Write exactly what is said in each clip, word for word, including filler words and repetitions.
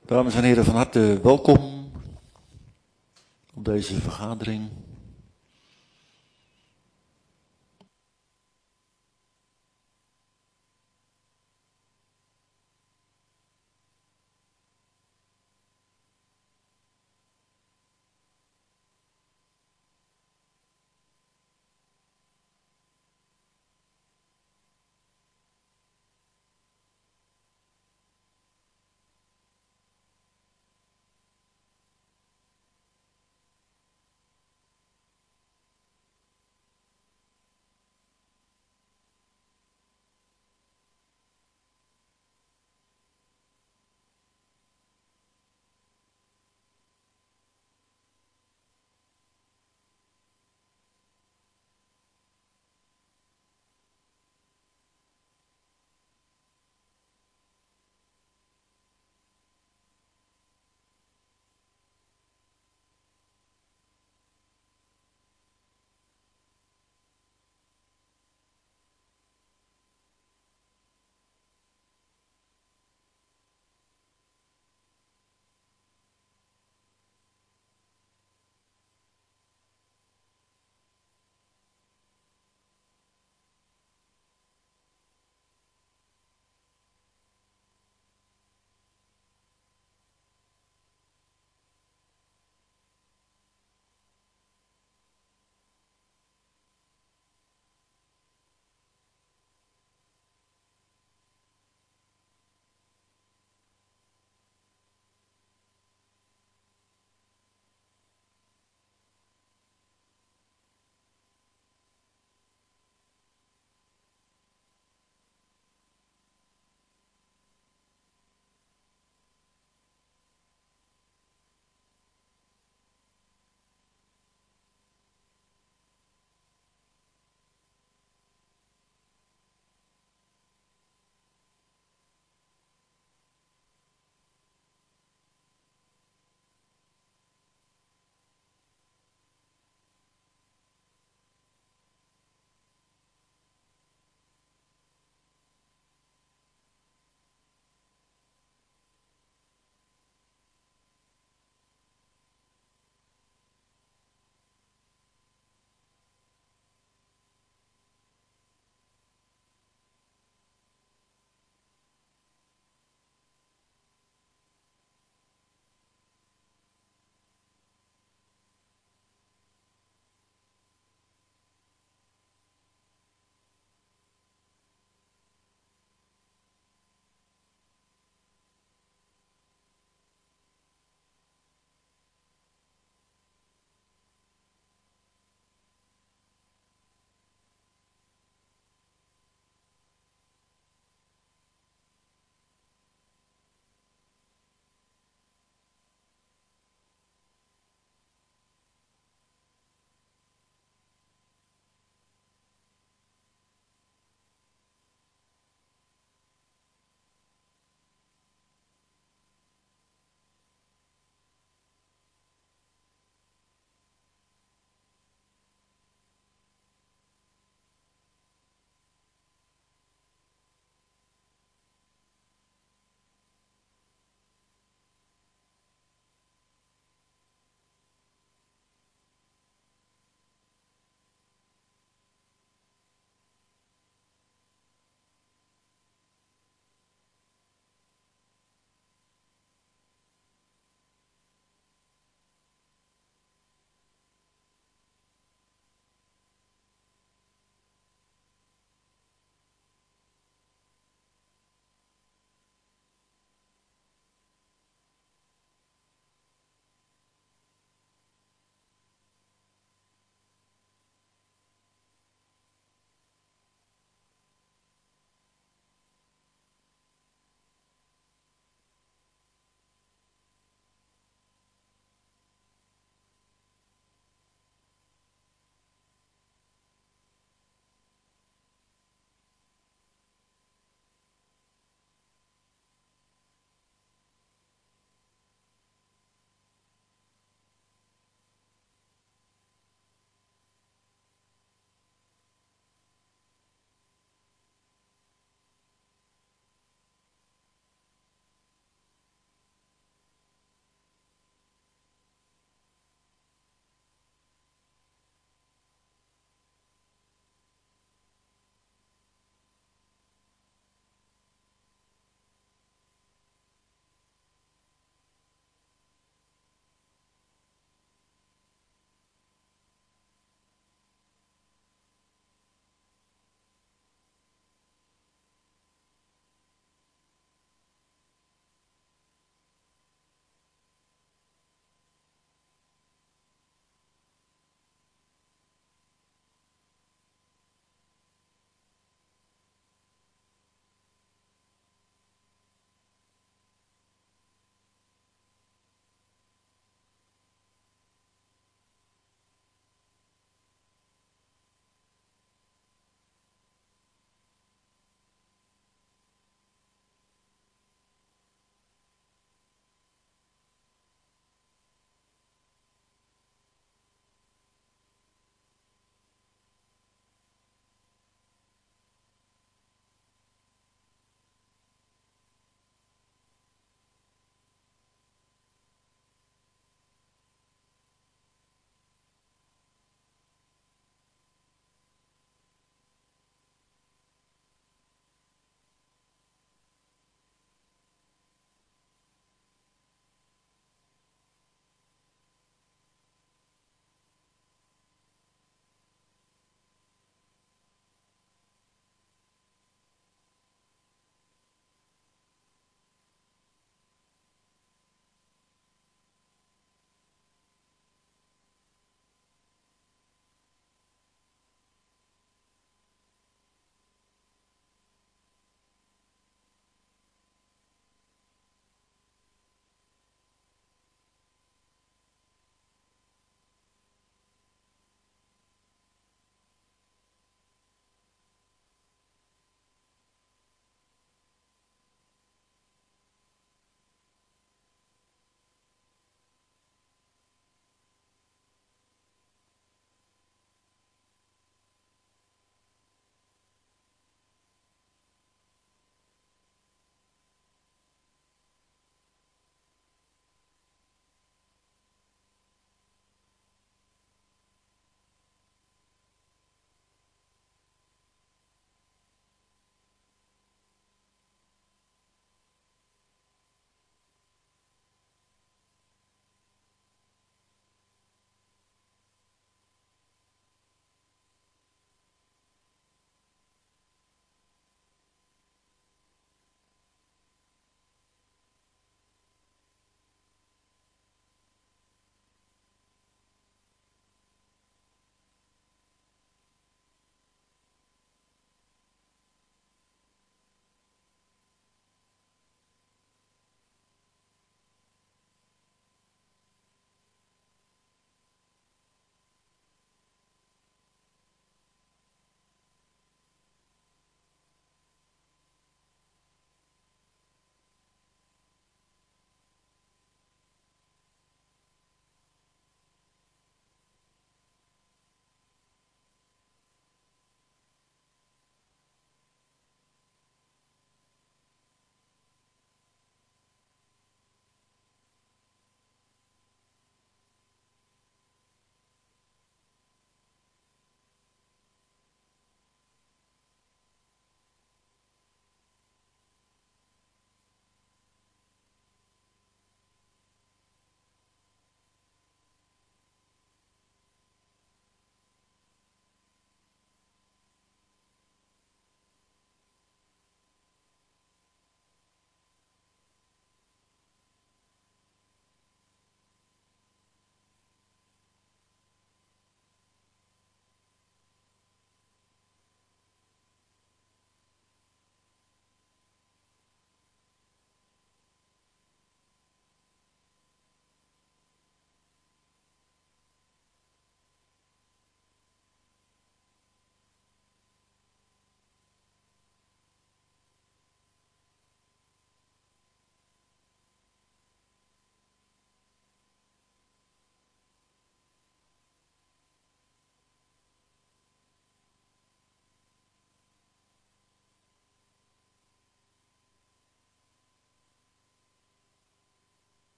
Dames en heren, van harte welkom op deze vergadering.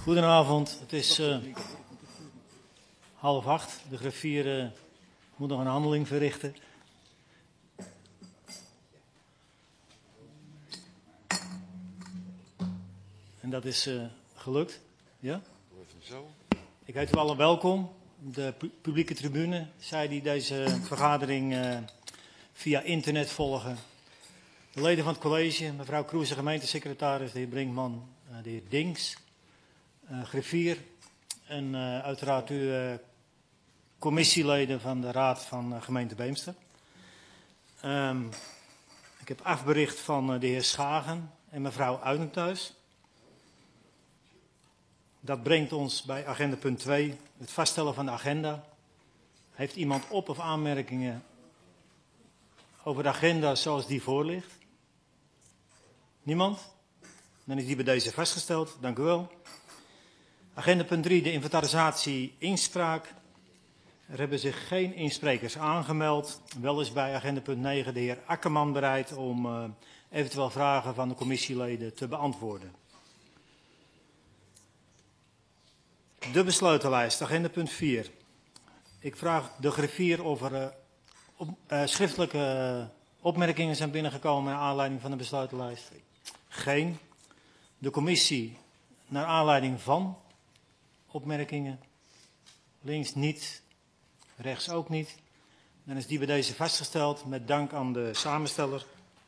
Goedenavond, het is uh, half acht. De griffier uh, moet nog een handeling verrichten. En dat is uh, gelukt. Ja? Ik heet u allen welkom. De pu publieke tribune, zij die deze vergadering uh, via internet volgen. De leden van het college, mevrouw Kroes, de gemeentesecretaris, de heer Brinkman, uh, de heer Dinks, uh, griffier en uh, uiteraard uw uh, commissieleden van de Raad van uh, gemeente Beemster. Um, ik heb afbericht van uh, de heer Schagen en mevrouw Uidenthuis. Dat brengt ons bij agenda punt twee, het vaststellen van de agenda. Heeft iemand op- of aanmerkingen over de agenda zoals die voor ligt? Niemand? Dan is die bij deze vastgesteld. Dank u wel. Agenda punt drie, de inventarisatie inspraak. Er hebben zich geen insprekers aangemeld. Wel is bij agenda punt negen de heer Akkerman bereid om uh, eventueel vragen van de commissieleden te beantwoorden. De besluitenlijst, agenda punt vier. Ik vraag de griffier of er uh, op, uh, schriftelijke uh, opmerkingen zijn binnengekomen naar aanleiding van de besluitenlijst. Geen. De commissie naar aanleiding van opmerkingen. Links niet, rechts ook niet. Dan is die bij deze vastgesteld met dank aan de samensteller.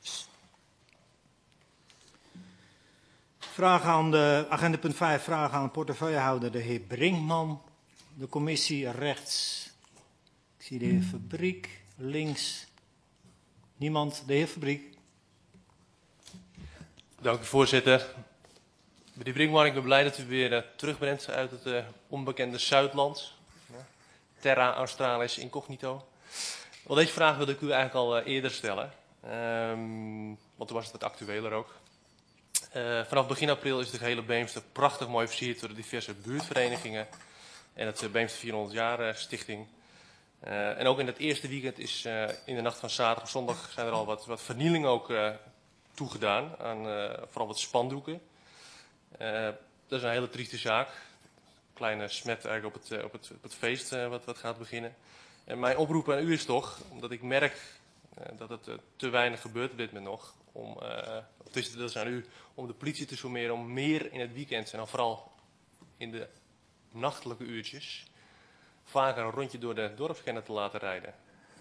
Vraag aan de agenda punt vijf, vraag aan de portefeuillehouder, de heer Brinkman. De commissie rechts. Ik zie de heer Fabriek, links. Niemand, de heer Fabriek. Dank u, voorzitter. Meneer Brinkman, ik ben blij dat u weer uh, terug bent uit het uh, onbekende Zuidland. Ja. Terra Australis Incognito. Wel, deze vraag wilde ik u eigenlijk al uh, eerder stellen. Um, want toen was het wat actueler ook. Uh, vanaf begin april is de gehele Beemster prachtig mooi versierd door de diverse buurtverenigingen. En het uh, Beemster vierhonderd jaar uh, stichting. Uh, en ook in het eerste weekend is uh, in de nacht van zaterdag op zondag zijn er al wat, wat vernielingen ook uh, toegedaan. Aan uh, vooral wat spandoeken. Uh, dat is een hele trieste zaak. Kleine smet eigenlijk op het, uh, op het, op het feest uh, wat, wat gaat beginnen. En mijn oproep aan u is toch, omdat ik merk uh, dat het uh, te weinig gebeurt op dit moment nog. Om, uh, het is, dat is aan u, om de politie te sommeren om meer in het weekend en dan vooral in de nachtelijke uurtjes vaker een rondje door de dorpskernen te laten rijden.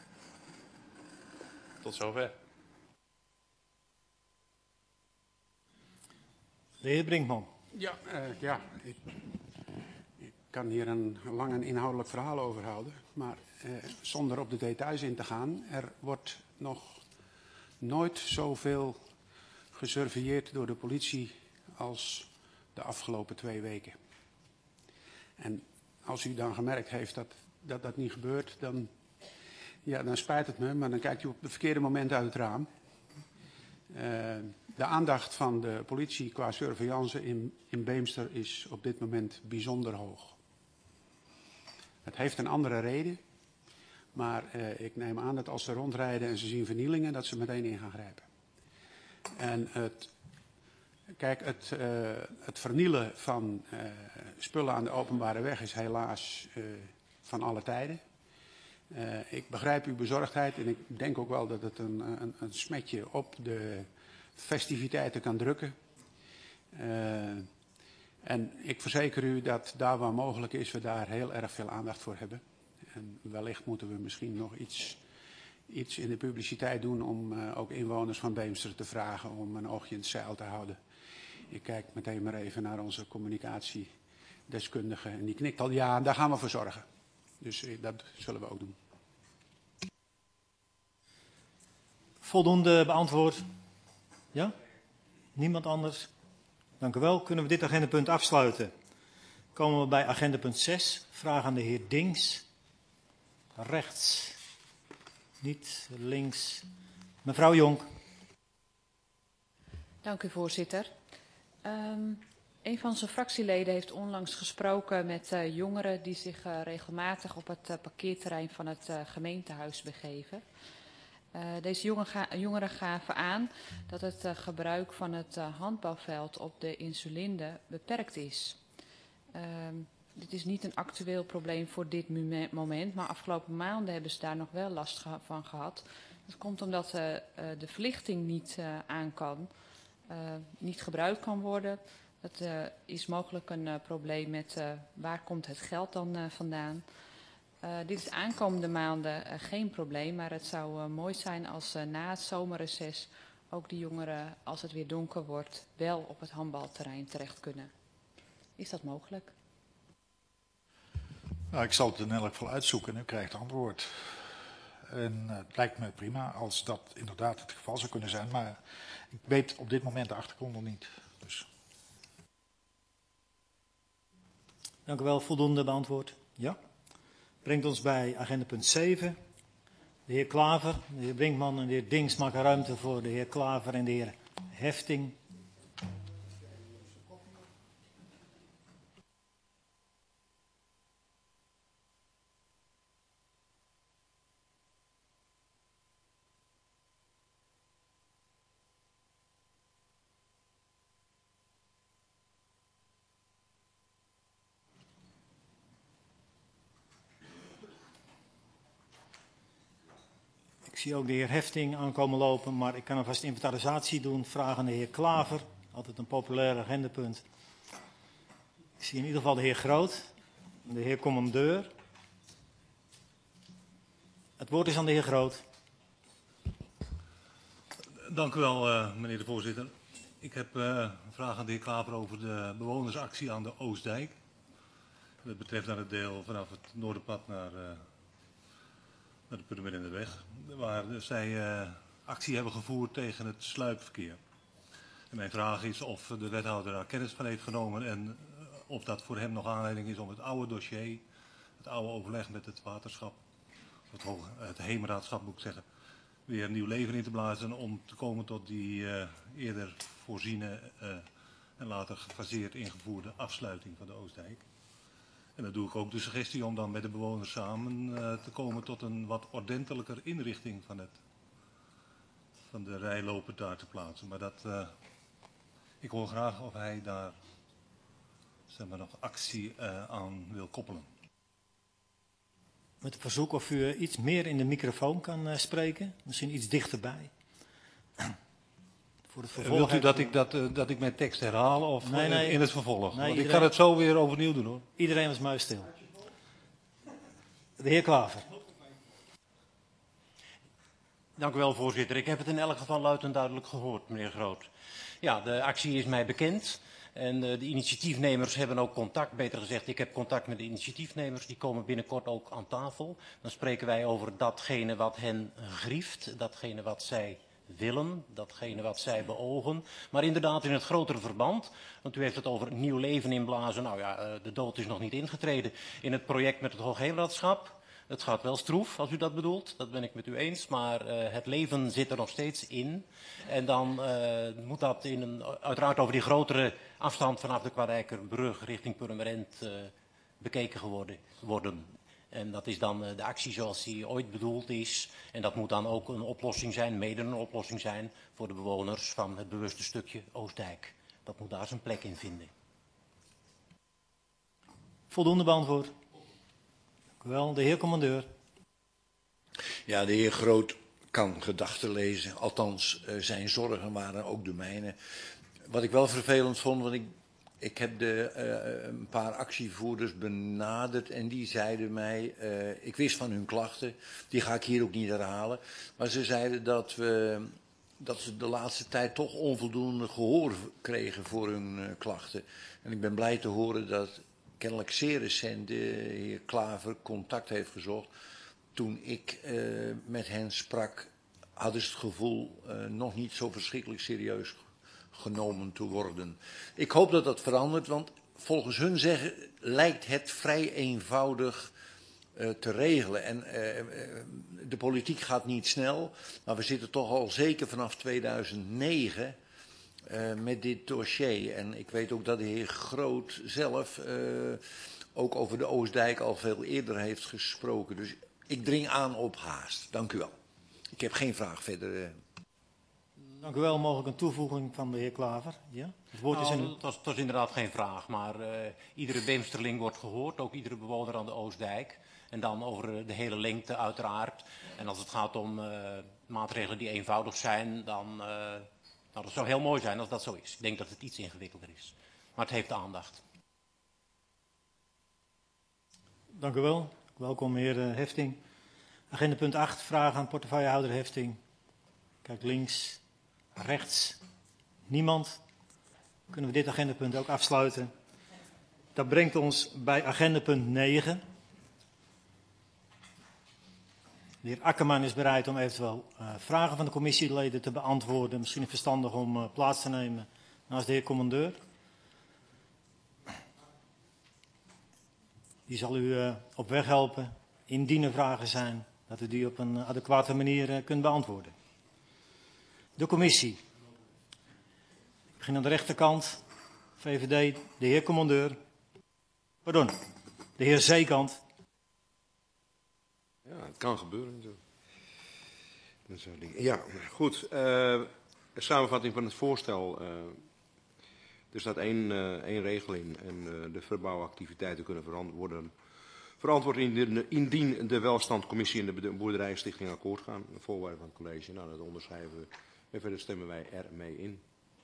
Tot zover. De heer Brinkman. Ja, uh, ja ik, ik kan hier een lang en inhoudelijk verhaal over houden. Maar uh, zonder op de details in te gaan, er wordt nog nooit zoveel gesurveilleerd door de politie als de afgelopen twee weken. En als u dan gemerkt heeft dat dat, dat niet gebeurt, dan, ja, dan spijt het me, maar dan kijkt u op het verkeerde moment uit het raam. Uh, de aandacht van de politie qua surveillance in, in Beemster is op dit moment bijzonder hoog. Het heeft een andere reden, maar uh, ik neem aan dat als ze rondrijden en ze zien vernielingen, dat ze meteen in gaan grijpen. En het, kijk, het, uh, het vernielen van uh, spullen aan de openbare weg is helaas uh, van alle tijden. Uh, ik begrijp uw bezorgdheid en ik denk ook wel dat het een, een, een smetje op de festiviteiten kan drukken. Uh, en ik verzeker u dat daar waar mogelijk is, we daar heel erg veel aandacht voor hebben. En wellicht moeten we misschien nog iets, iets in de publiciteit doen om uh, ook inwoners van Beemster te vragen om een oogje in het zeil te houden. Ik kijk meteen maar even naar onze communicatiedeskundige en die knikt al ja, daar gaan we voor zorgen. Dus uh, dat zullen we ook doen. Voldoende beantwoord? Ja? Niemand anders? Dank u wel. Kunnen we dit agendapunt afsluiten? Komen we bij agendapunt zes. Vraag aan de heer Dinks. Rechts. Niet links. Mevrouw Jonk. Dank u, voorzitter. Um, een van zijn fractieleden heeft onlangs gesproken met uh, jongeren die zich uh, regelmatig op het uh, parkeerterrein van het uh, gemeentehuis begeven. Uh, deze jongen ga, jongeren gaven aan dat het uh, gebruik van het uh, handbalveld op de Insulinde beperkt is. Um, dit is niet een actueel probleem voor dit moment, maar afgelopen maanden hebben ze daar nog wel last ge- van gehad. Dat komt omdat uh, uh, de verlichting niet uh, aan kan, uh, niet gebruikt kan worden. Dat uh, is mogelijk een uh, probleem met uh, waar komt het geld dan uh, vandaan. Uh, dit is aankomende maanden uh, geen probleem, maar het zou uh, mooi zijn als uh, na het zomerreces ook de jongeren, als het weer donker wordt, wel op het handbalterrein terecht kunnen. Is dat mogelijk? Nou, ik zal het in elk geval uitzoeken en u krijgt antwoord. En uh, het lijkt me prima als dat inderdaad het geval zou kunnen zijn, maar ik weet op dit moment de achtergrond nog niet. Dus. Dank u wel, voldoende beantwoord. Ja. Brengt ons bij agenda punt zeven. De heer Klaver, de heer Brinkman en de heer Dings maken ruimte voor de heer Klaver en de heer Hefting. Ik zie ook de heer Hefting aankomen lopen, maar ik kan alvast inventarisatie doen. Vragen aan de heer Klaver, altijd een populair agendapunt. Ik zie in ieder geval de heer Groot, de heer Commandeur. Het woord is aan de heer Groot. Dank u wel, uh, meneer de voorzitter. Ik heb uh, een vraag aan de heer Klaver over de bewonersactie aan de Oostdijk. Dat betreft dan het deel vanaf het Noorderpad naar... Uh, naar de Purmerende Weg, waar zij uh, actie hebben gevoerd tegen het sluipverkeer. En mijn vraag is of de wethouder daar kennis van heeft genomen en uh, of dat voor hem nog aanleiding is om het oude dossier, het oude overleg met het waterschap, het, het heemraadschap moet ik zeggen, weer een nieuw leven in te blazen om te komen tot die uh, eerder voorziene uh, en later gefaseerd ingevoerde afsluiting van de Oostdijk. En dan doe ik ook de suggestie om dan met de bewoners samen uh, te komen tot een wat ordentelijker inrichting van, het, van de rijloper daar te plaatsen. Maar dat, uh, ik hoor graag of hij daar zeg maar, nog actie uh, aan wil koppelen. Met een verzoek of u iets meer in de microfoon kan uh, spreken, misschien iets dichterbij. Voor het vervolg. Wilt u dat ik, dat, uh, dat ik mijn tekst herhaal of nee, nee, in het vervolg? Nee, Want iedereen, ik kan het zo weer overnieuw doen hoor. Iedereen was muisstil. De heer Klaver. Dank u wel, voorzitter. Ik heb het in elk geval luid en duidelijk gehoord, meneer Groot. Ja, de actie is mij bekend. En uh, de initiatiefnemers hebben ook contact, beter gezegd, ik heb contact met de initiatiefnemers. Die komen binnenkort ook aan tafel. Dan spreken wij over datgene wat hen grieft, datgene wat zij willen, datgene wat zij beogen. Maar inderdaad in het grotere verband, want u heeft het over nieuw leven inblazen. Nou ja, de dood is nog niet ingetreden in het project met het Hoogheemraadschap. Het gaat wel stroef, als u dat bedoelt, dat ben ik met u eens, maar uh, het leven zit er nog steeds in. En dan uh, moet dat in een, uiteraard over die grotere afstand vanaf de Kwarijkerbrug richting Purmerend uh, bekeken geworden, worden. En dat is dan uh, de actie zoals die ooit bedoeld is. En dat moet dan ook een oplossing zijn, mede een oplossing zijn voor de bewoners van het bewuste stukje Oostdijk. Dat moet daar zijn plek in vinden. Voldoende beantwoord. Dank u wel, de heer Commandeur. Ja, de heer Groot kan gedachten lezen. Althans, uh, zijn zorgen waren ook de mijne. Wat ik wel vervelend vond, want ik, ik heb de, uh, een paar actievoerders benaderd en die zeiden mij, uh, ik wist van hun klachten, die ga ik hier ook niet herhalen, maar ze zeiden dat, we, dat ze de laatste tijd toch onvoldoende gehoor kregen voor hun uh, klachten. En ik ben blij te horen dat kennelijk zeer recent de heer Klaver contact heeft gezocht. Toen ik uh, met hen sprak, hadden ze het gevoel uh, nog niet zo verschrikkelijk serieus genomen te worden. Ik hoop dat dat verandert, want volgens hun zeggen lijkt het vrij eenvoudig uh, te regelen. En uh, uh, de politiek gaat niet snel, maar we zitten toch al zeker vanaf tweeduizend negen uh, met dit dossier. En ik weet ook dat de heer Groot zelf uh, ook over de Oostdijk al veel eerder heeft gesproken. Dus ik dring aan op haast. Dank u wel. Ik heb geen vraag verder. Uh. Dank u wel. Mogelijk een toevoeging van de heer Klaver? Ja? Het woord Nou, is in... het, was, het was inderdaad geen vraag, maar uh, iedere Beemsterling wordt gehoord, ook iedere bewoner aan de Oostdijk. En dan over de hele lengte uiteraard. En als het gaat om uh, maatregelen die eenvoudig zijn, dan uh, nou, dat zou heel mooi zijn als dat zo is. Ik denk dat het iets ingewikkelder is. Maar het heeft aandacht. Dank u wel. Welkom, heer Hefting. Agenda punt acht, vraag aan portefeuillehouder Hefting. Kijk links, rechts, niemand. Kunnen we dit agendapunt ook afsluiten? Dat brengt ons bij agenda punt negen. De heer Akkerman is bereid om eventueel uh, vragen van de commissieleden te beantwoorden. Misschien is het verstandig om uh, plaats te nemen naast de heer commandeur. Die zal u uh, op weg helpen, indien er vragen zijn, dat u die op een adequate manier uh, kunt beantwoorden. De commissie. Ik begin aan de rechterkant. V V D, de heer commandeur. Pardon, de heer Zeekant. Ja, het kan gebeuren natuurlijk. Dat soort dingen. Ja, goed. Uh, een samenvatting van het voorstel. Uh, er staat één, uh, één regel in en uh, de verbouwactiviteiten kunnen verant worden verantwoord indien, indien de welstandcommissie en de boerderijstichting akkoord gaan. De voorwaarden van het college, nou dat onderschrijven we en verder stemmen wij er mee in.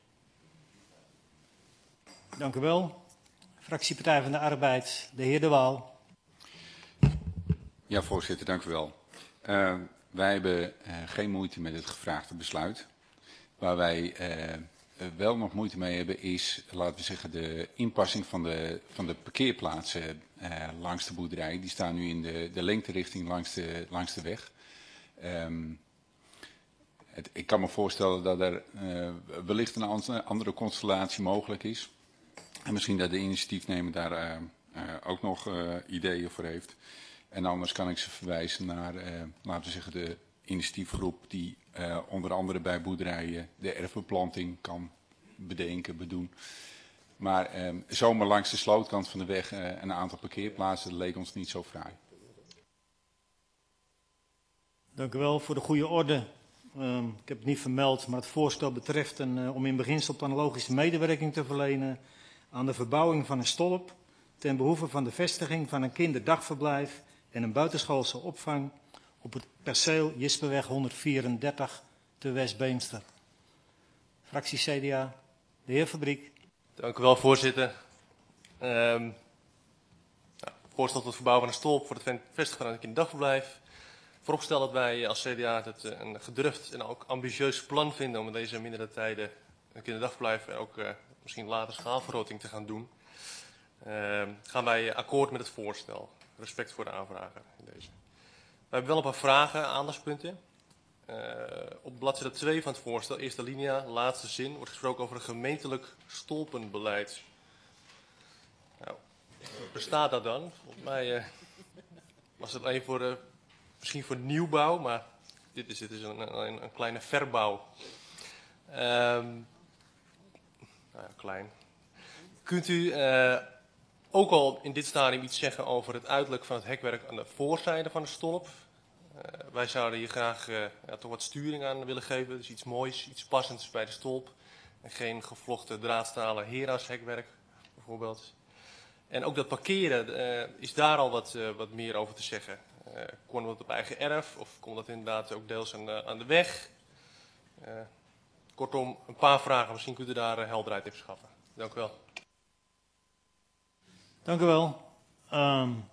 Dank u wel. Fractiepartij van de Arbeid, de heer De Waal. Ja, voorzitter, dank u wel. Uh, wij hebben uh, geen moeite met het gevraagde besluit. Waar wij uh, wel nog moeite mee hebben is, laten we zeggen, de inpassing van de, van de parkeerplaatsen uh, langs de boerderij. Die staan nu in de, de lengterichting langs de, langs de weg. Um, het, ik kan me voorstellen dat er uh, wellicht een andere constellatie mogelijk is. En misschien dat de initiatiefnemer daar uh, uh, ook nog uh, ideeën voor heeft. En anders kan ik ze verwijzen naar, uh, laten we zeggen, de initiatiefgroep die uh, onder andere bij boerderijen de erfbeplanting kan bedenken, bedoen. Maar uh, zomaar langs de slootkant van de weg uh, een aantal parkeerplaatsen, dat leek ons niet zo fraai. Dank u wel voor de goede orde. Uh, ik heb het niet vermeld, maar het voorstel betreft een, uh, om in beginsel planologische medewerking te verlenen aan de verbouwing van een stolp ten behoeve van de vestiging van een kinderdagverblijf en een buitenschoolse opvang op het perceel Jisperweg honderdvierendertig te West-Beemster. Fractie C D A, de heer Fabriek. Dank u wel, voorzitter. Um, nou, voorstel tot verbouwen van een stolp voor het vestigen van een kinderdagverblijf. Vooropstel dat wij als C D A het een gedurfd en ook ambitieus plan vinden om in deze mindere tijden een kinderdagverblijf en ook uh, misschien later schaalvergroting te gaan doen. Uh, gaan wij akkoord met het voorstel. Respect voor de aanvrager in deze. We hebben wel een paar vragen, aandachtspunten. Uh, op bladzijde twee van het voorstel, eerste linia, laatste zin, wordt gesproken over een gemeentelijk stolpenbeleid. Nou, bestaat dat dan? Volgens mij uh, was het alleen voor, uh, misschien voor nieuwbouw, maar dit is, dit is een, een, een kleine verbouw. Um, nou ja, klein. Kunt u uh, ook al in dit stadium iets zeggen over het uiterlijk van het hekwerk aan de voorzijde van de stolp? Uh, wij zouden hier graag uh, ja, toch wat sturing aan willen geven. Dus iets moois, iets passends bij de stolp. En geen gevlochten draadstalen Hera's-hekwerk bijvoorbeeld. En ook dat parkeren, uh, is daar al wat, uh, wat meer over te zeggen? Uh, kon dat op eigen erf of kon dat inderdaad ook deels aan de, aan de weg? Uh, kortom, een paar vragen. Misschien kunt u daar uh, helderheid in verschaffen. Dank u wel. Dank u wel. Um,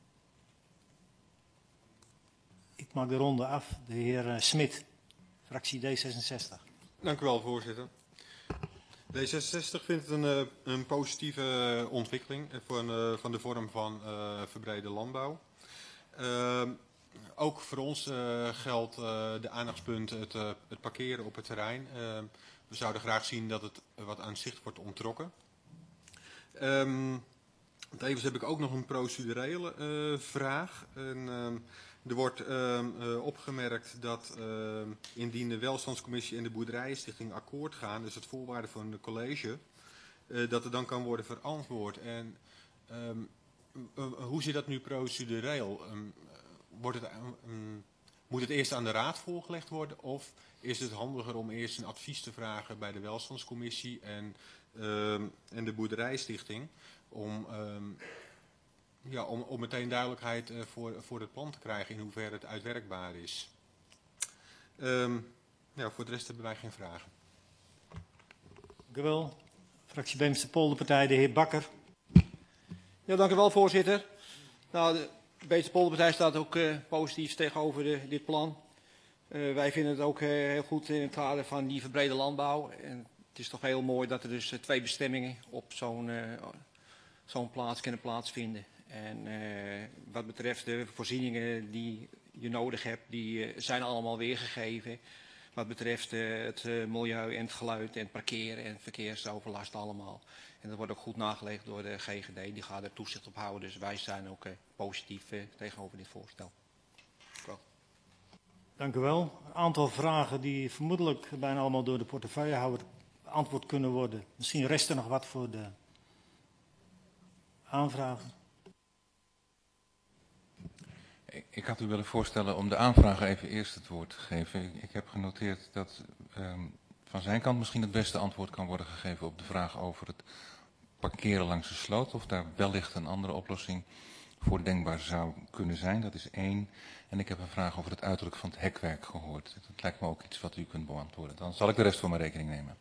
ik maak de ronde af. De heer uh, Smit, fractie D zesenzestig. Dank u wel, voorzitter. D zesenzestig vindt het een, een positieve ontwikkeling voor een, van de vorm van uh, verbrede landbouw. Uh, ook voor ons uh, geldt uh, de aandachtspunt het, uh, het parkeren op het terrein. Uh, we zouden graag zien dat het wat aan zicht wordt onttrokken. Um, tevens heb ik ook nog een procedurele uh, vraag. En, um, er wordt uh, uh, opgemerkt dat uh, indien de welstandscommissie en de boerderijenstichting akkoord gaan, dus het voorwaarde van de college, uh, dat er dan kan worden verantwoord. En um, uh, hoe zit dat nu procedureel? Um, wordt het, um, moet het eerst aan de raad voorgelegd worden of is het handiger om eerst een advies te vragen bij de welstandscommissie en, uh, en de boerderijstichting om, uh, ja, om, om meteen duidelijkheid uh, voor, voor het plan te krijgen in hoeverre het uitwerkbaar is. Um, ja, voor de rest hebben wij geen vragen. Dank u wel. Fractie Beemster Polderpartij, de heer Bakker. Ja, dank u wel, voorzitter. Nou, de Beemster Polderpartij staat ook uh, positief tegenover de, dit plan. Uh, wij vinden het ook uh, heel goed in het kader van die verbrede landbouw. En het is toch heel mooi dat er dus uh, twee bestemmingen op zo'n uh, zo'n plaats kunnen plaatsvinden. En uh, wat betreft de voorzieningen die je nodig hebt, die uh, zijn allemaal weergegeven. Wat betreft uh, het uh, milieu en het geluid en het parkeren en verkeersoverlast allemaal. En dat wordt ook goed nagelegd door de G G D, die gaat er toezicht op houden. Dus wij zijn ook uh, positief uh, tegenover dit voorstel. Wel. Dank u wel. Een aantal vragen die vermoedelijk bijna allemaal door de portefeuillehouder beantwoord kunnen worden. Misschien rest er nog wat voor de aanvragen. Ik had u willen voorstellen om de aanvrager even eerst het woord te geven. Ik heb genoteerd dat um, van zijn kant misschien het beste antwoord kan worden gegeven op de vraag over het parkeren langs de sloot. Of daar wellicht een andere oplossing voor denkbaar zou kunnen zijn. Dat is één. En ik heb een vraag over het uiterlijk van het hekwerk gehoord. Dat lijkt me ook iets wat u kunt beantwoorden. Dan zal ik de rest voor mijn rekening nemen.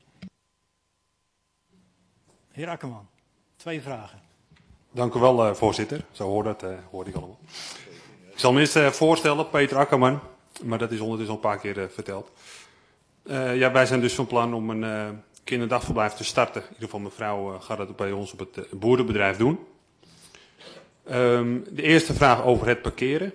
Heer Akkerman, twee vragen. Dank u wel, uh, voorzitter. Zo hoorde, het, uh, hoorde ik allemaal. Ik zal me eerst uh, voorstellen, Peter Akkerman, maar dat is ondertussen al een paar keer uh, verteld. Uh, ja, wij zijn dus van plan om een uh, kinderdagverblijf te starten. In ieder geval mevrouw uh, gaat dat bij ons op het uh, boerenbedrijf doen. Um, de eerste vraag over het parkeren.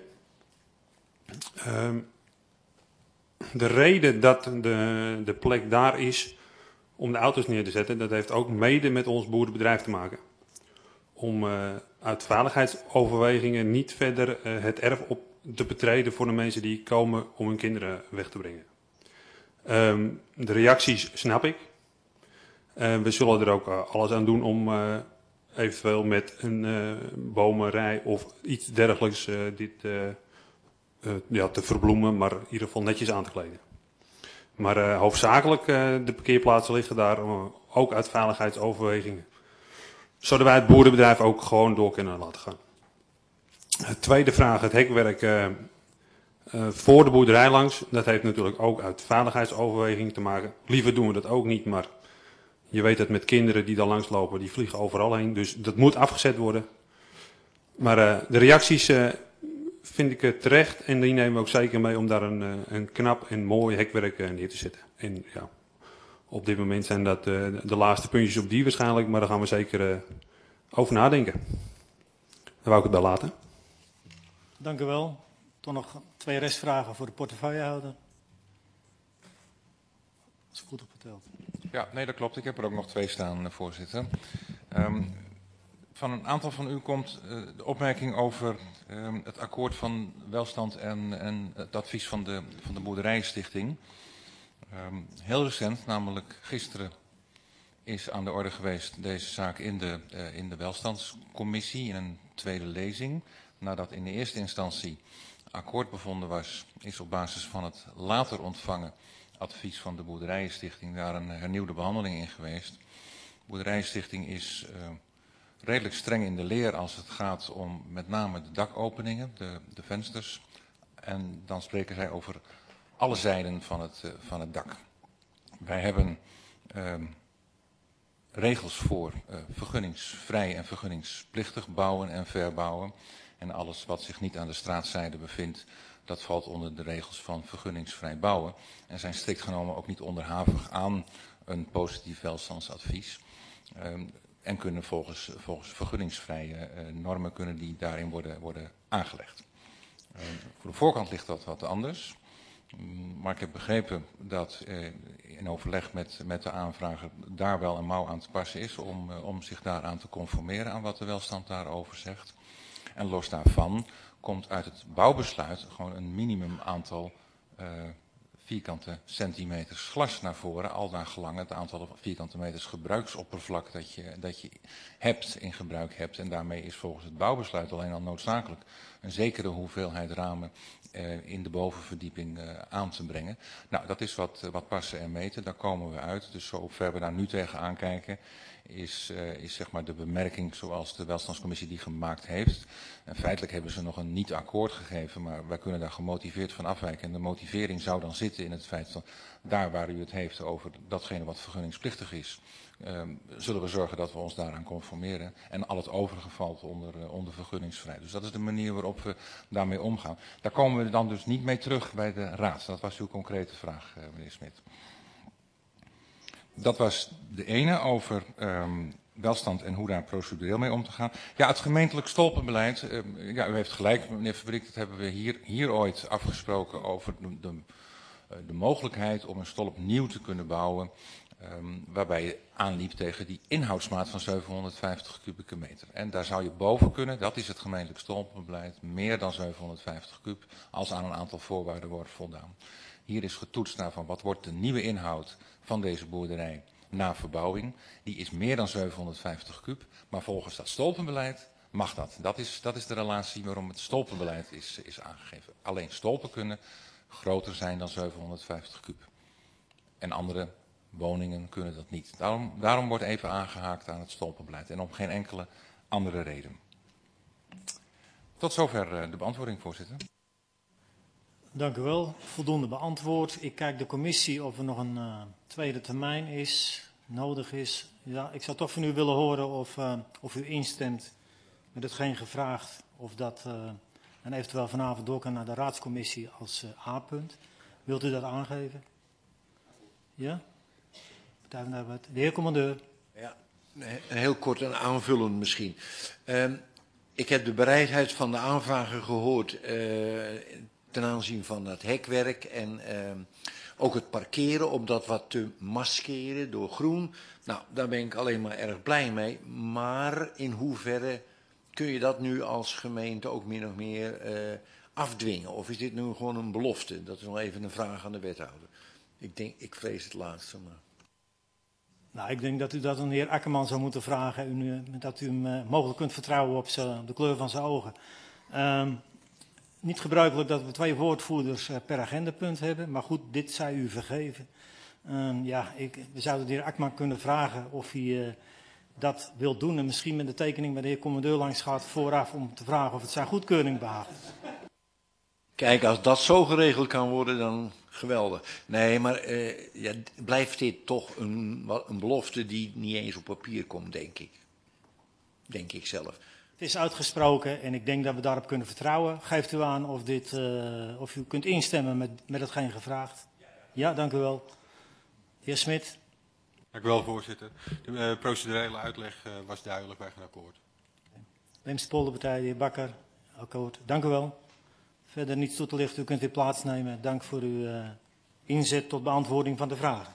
Um, de reden dat de, de plek daar is om de auto's neer te zetten, dat heeft ook mede met ons boerenbedrijf te maken. Om uh, uit veiligheidsoverwegingen niet verder uh, het erf op te betreden voor de mensen die komen om hun kinderen weg te brengen. Um, de reacties snap ik. Uh, we zullen er ook uh, alles aan doen om uh, eventueel met een uh, bomenrij of iets dergelijks uh, dit uh, uh, ja, te verbloemen, maar in ieder geval netjes aan te kleden. Maar uh, hoofdzakelijk uh, de parkeerplaatsen liggen daar uh, ook uit veiligheidsoverwegingen. Zodat wij het boerenbedrijf ook gewoon door kunnen laten gaan. De tweede vraag, het hekwerk uh, uh, voor de boerderij langs. Dat heeft natuurlijk ook uit veiligheidsoverwegingen te maken. Liever doen we dat ook niet, maar je weet het met kinderen die daar langs lopen, die vliegen overal heen. Dus dat moet afgezet worden. Maar uh, de reacties uh, vind ik uh, terecht en die nemen we ook zeker mee om daar een, uh, een knap en mooi hekwerk uh, neer te zetten. En ja... Op dit moment zijn dat uh, de laatste puntjes op die waarschijnlijk, maar daar gaan we zeker uh, over nadenken. Daar wou ik het bij laten. Dank u wel. Toch nog twee restvragen voor de portefeuillehouder. Als ik goed heb verteld. Ja, nee, dat klopt. Ik heb er ook nog twee staan, voorzitter. Um, van een aantal van u komt uh, de opmerking over um, het akkoord van welstand en, en het advies van de, van de Boerderijstichting. Um, heel recent, namelijk gisteren, is aan de orde geweest deze zaak in de, uh, in de welstandscommissie in een tweede lezing. Nadat in de eerste instantie akkoord bevonden was, is op basis van het later ontvangen advies van de Boerderijenstichting daar een hernieuwde behandeling in geweest. De Boerderijenstichting is uh, redelijk streng in de leer als het gaat om met name de dakopeningen, de, de vensters. En dan spreken zij over alle zijden van het, uh, van het dak. Wij hebben uh, regels voor uh, vergunningsvrij en vergunningsplichtig bouwen en verbouwen. En alles wat zich niet aan de straatzijde bevindt, dat valt onder de regels van vergunningsvrij bouwen. En zijn strikt genomen ook niet onderhavig aan een positief welstandsadvies. Uh, en kunnen volgens, volgens vergunningsvrije uh, normen kunnen die daarin worden, worden aangelegd. Uh, voor de voorkant ligt dat wat anders. Maar ik heb begrepen dat eh, in overleg met, met de aanvrager daar wel een mouw aan te passen is om, uh, om zich daaraan te conformeren aan wat de welstand daarover zegt. En los daarvan komt uit het bouwbesluit gewoon een minimum aantal uh, vierkante centimeters glas naar voren, al naar gelang het aantal vierkante meters gebruiksoppervlak dat je, dat je hebt, in gebruik hebt. En daarmee is volgens het bouwbesluit alleen al noodzakelijk een zekere hoeveelheid ramen uh, in de bovenverdieping uh, aan te brengen. Nou, dat is wat, uh, wat passen en meten, daar komen we uit. Dus zover we daar nu tegen aankijken, is, uh, is zeg maar de bemerking zoals de welstandscommissie die gemaakt heeft. En feitelijk hebben ze nog een niet akkoord gegeven, maar wij kunnen daar gemotiveerd van afwijken. En de motivering zou dan zitten in het feit van, daar waar u het heeft over datgene wat vergunningsplichtig is, uh, zullen we zorgen dat we ons daaraan conformeren. En al het overige valt onder, uh, onder vergunningsvrij. Dus dat is de manier waarop we daarmee omgaan. Daar komen we dan dus niet mee terug bij de raad. Dat was uw concrete vraag, uh, meneer Smit. Dat was de ene over um, welstand en hoe daar procedureel mee om te gaan. Ja, het gemeentelijk stolpenbeleid. Uh, ja, u heeft gelijk, meneer Verbrik, dat hebben we hier, hier ooit afgesproken over de, de, de mogelijkheid om een stolp nieuw te kunnen bouwen. Um, waarbij je aanliep tegen die inhoudsmaat van zevenhonderdvijftig kubieke meter. En daar zou je boven kunnen, dat is het gemeentelijk stolpenbeleid, meer dan zevenhonderdvijftig kub, als aan een aantal voorwaarden wordt voldaan. Hier is getoetst naar van wat wordt de nieuwe inhoud van deze boerderij na verbouwing. Die is meer dan zevenhonderdvijftig kub, maar volgens dat stolpenbeleid mag dat. Dat is, dat is de relatie waarom het stolpenbeleid is, is aangegeven. Alleen stolpen kunnen groter zijn dan zevenhonderdvijftig kub. En andere woningen kunnen dat niet. Daarom, daarom wordt even aangehaakt aan het stolpenbeleid en om geen enkele andere reden. Tot zover de beantwoording, voorzitter. Dank u wel. Voldoende beantwoord. Ik kijk de commissie of er nog een uh, tweede termijn is, nodig is. Ja, ik zou toch van u willen horen of, uh, of u instemt met hetgeen gevraagd. Of dat uh, en eventueel vanavond door kan naar de raadscommissie als uh, A-punt. Wilt u dat aangeven? Ja? Partij van de Arbeid. De heer commandeur. Ja, heel kort en aanvullend misschien. Uh, ik heb de bereidheid van de aanvrager gehoord uh, ten aanzien van het hekwerk en uh, ook het parkeren om dat wat te maskeren door groen. Nou, daar ben ik alleen maar erg blij mee. Maar in hoeverre kun je dat nu als gemeente ook min of meer uh, afdwingen? Of is dit nu gewoon een belofte? Dat is nog even een vraag aan de wethouder. Ik denk, ik vrees het laatste, maar... Nou, ik denk dat u dat aan de heer Akkerman zou moeten vragen. U, dat u hem uh, mogelijk kunt vertrouwen op z'n, de kleur van zijn ogen. Um, niet gebruikelijk dat we twee woordvoerders uh, per agendapunt hebben. Maar goed, dit zij u vergeven. Um, ja, ik, we zouden de heer Akkerman kunnen vragen of hij uh, dat wil doen. En misschien met de tekening bij de heer commandeur langs gaat vooraf om te vragen of het zijn goedkeuring behaagt. Kijk, als dat zo geregeld kan worden, dan geweldig. Nee, maar uh, ja, blijft dit toch een, een belofte die niet eens op papier komt, denk ik. Denk ik zelf. Het is uitgesproken en ik denk dat we daarop kunnen vertrouwen. Geeft u aan of, dit, uh, of u kunt instemmen met, met hetgeen gevraagd? Ja, dank u wel. De heer Smit. Dank u wel, voorzitter. De uh, procedurele uitleg uh, was duidelijk, wij gaan akkoord. Leemse-Polderpartij, de heer Bakker, akkoord. Dank u wel. Verder niets toe te lichten, u kunt weer plaatsnemen. Dank voor uw uh, inzet tot beantwoording van de vragen.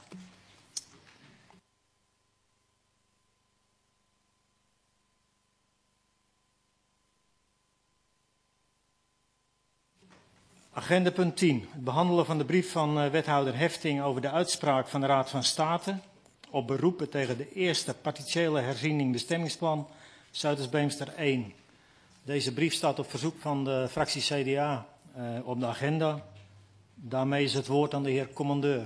Agenda punt tien. Het behandelen van de brief van uh, wethouder Hefting over de uitspraak van de Raad van State op beroepen tegen de eerste partiële herziening bestemmingsplan Zuiders-Beemster één. Deze brief staat op verzoek van de fractie C D A uh, op de agenda. Daarmee is het woord aan de heer commandeur.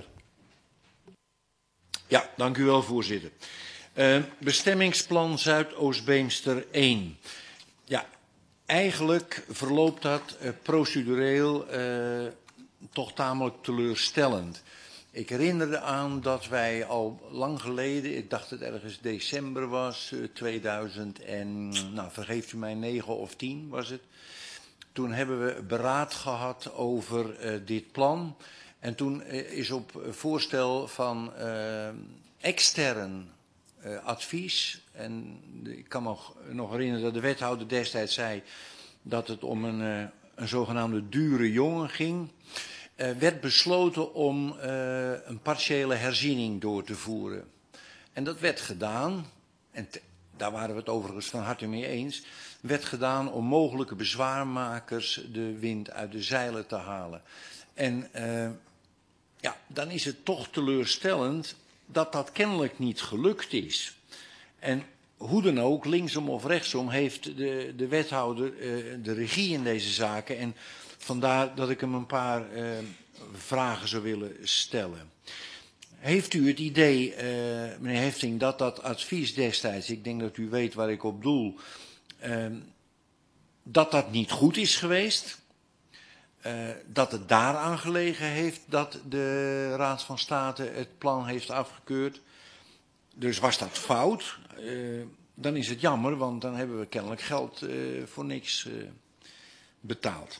Ja, dank u wel, voorzitter. Uh, bestemmingsplan Zuidoost-Beemster één. Ja, eigenlijk verloopt dat uh, procedureel uh, toch tamelijk teleurstellend. Ik herinnerde aan dat wij al lang geleden, ik dacht het ergens december was, uh, tweeduizend en, nou vergeeft u mij, negen of tien was het. Toen hebben we beraad gehad over uh, dit plan. En toen uh, is op voorstel van uh, extern uh, advies, en ik kan me nog, nog herinneren dat de wethouder destijds zei dat het om een, uh, een zogenaamde dure jongen ging. Uh, werd besloten om uh, een partiële herziening door te voeren. En dat werd gedaan, en te, daar waren we het overigens van harte mee eens, werd gedaan om mogelijke bezwaarmakers de wind uit de zeilen te halen. En uh, ja, dan is het toch teleurstellend dat dat kennelijk niet gelukt is. En hoe dan ook, linksom of rechtsom, heeft de, de wethouder uh, de regie in deze zaken. En vandaar dat ik hem een paar uh, vragen zou willen stellen. Heeft u het idee, uh, meneer Hefting, dat dat advies destijds, ik denk dat u weet waar ik op doel, uh, dat dat niet goed is geweest? Uh, dat het daaraan gelegen heeft dat de Raad van State het plan heeft afgekeurd? Dus was dat fout? Uh, dan is het jammer, want dan hebben we kennelijk geld uh, voor niks uh, betaald.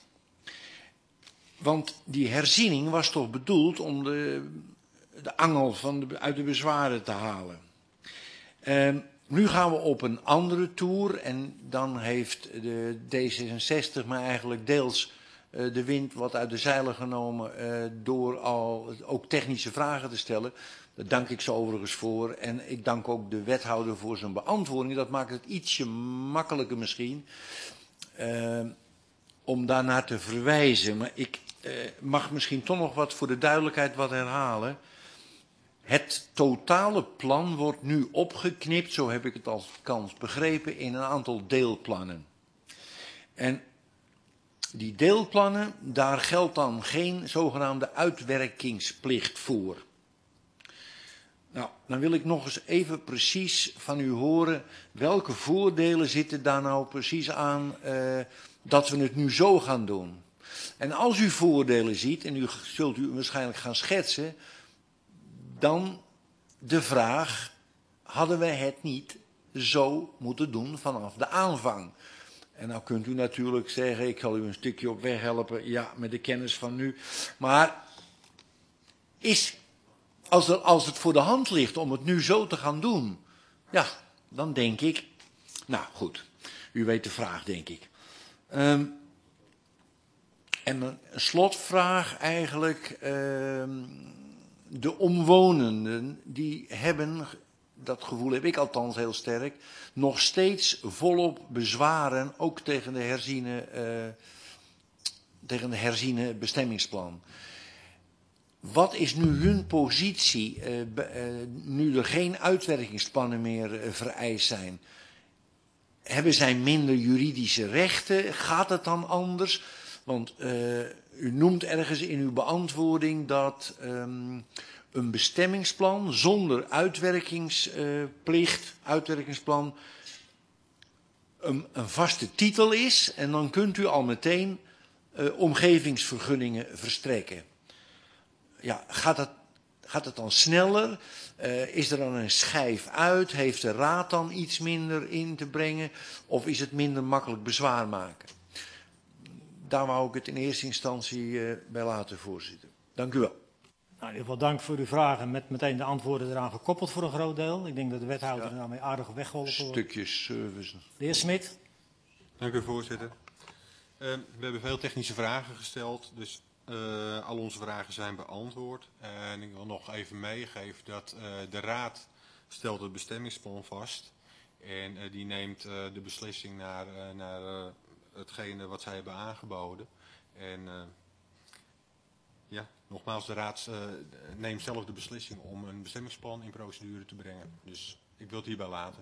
Want die herziening was toch bedoeld om de, de angel van de, uit de bezwaren te halen. Uh, nu gaan we op een andere toer en dan heeft de D zesenzestig maar eigenlijk deels uh, de wind wat uit de zeilen genomen uh, door al ook technische vragen te stellen. Daar dank ik ze overigens voor. En ik dank ook de wethouder voor zijn beantwoording. Dat maakt het ietsje makkelijker misschien uh, om daarnaar te verwijzen. Maar ik uh, mag misschien toch nog wat voor de duidelijkheid wat herhalen. Het totale plan wordt nu opgeknipt, zo heb ik het althans begrepen, in een aantal deelplannen. En die deelplannen, daar geldt dan geen zogenaamde uitwerkingsplicht voor. Nou, dan wil ik nog eens even precies van u horen, welke voordelen zitten daar nou precies aan uh, dat we het nu zo gaan doen. En als u voordelen ziet, en u zult u waarschijnlijk gaan schetsen, dan de vraag, hadden we het niet zo moeten doen vanaf de aanvang? En nou kunt u natuurlijk zeggen, ik zal u een stukje op weg helpen, ja, met de kennis van nu. Maar is, als, er, als het voor de hand ligt om het nu zo te gaan doen, ja, dan denk ik, nou goed, u weet de vraag, denk ik. Um, en een slotvraag eigenlijk, um, de omwonenden, die hebben, dat gevoel heb ik althans heel sterk, nog steeds volop bezwaren, ook tegen de herziene, uh, tegen de herziene bestemmingsplan. Wat is nu hun positie, uh, be, uh, nu er geen uitwerkingsplannen meer uh, vereist zijn? Hebben zij minder juridische rechten? Gaat het dan anders? Want uh, u noemt ergens in uw beantwoording dat um, een bestemmingsplan zonder uitwerkingsplicht, uh, uitwerkingsplan, een, een vaste titel is. En dan kunt u al meteen uh, omgevingsvergunningen verstrekken. Ja, gaat het, gaat het dan sneller? Uh, is er dan een schijf uit? Heeft de raad dan iets minder in te brengen? Of is het minder makkelijk bezwaar maken? Daar wou ik het in eerste instantie uh, bij laten, voorzitter. Dank u wel. Nou, in ieder geval dank voor uw vragen, met meteen de antwoorden eraan gekoppeld voor een groot deel. Ik denk dat de wethouder ja. er daarmee aardig weggeholpen wordt. Stukjes service. De heer Smit. Dank u, voorzitter. Uh, we hebben veel technische vragen gesteld, dus uh, al onze vragen zijn beantwoord. Uh, en ik wil nog even meegeven dat uh, de raad stelt het bestemmingsplan vast. En uh, die neemt uh, de beslissing naar, uh, naar uh, hetgene wat zij hebben aangeboden. En uh, ja, nogmaals, de raad uh, neemt zelf de beslissing om een bestemmingsplan in procedure te brengen. Dus ik wil het hierbij laten.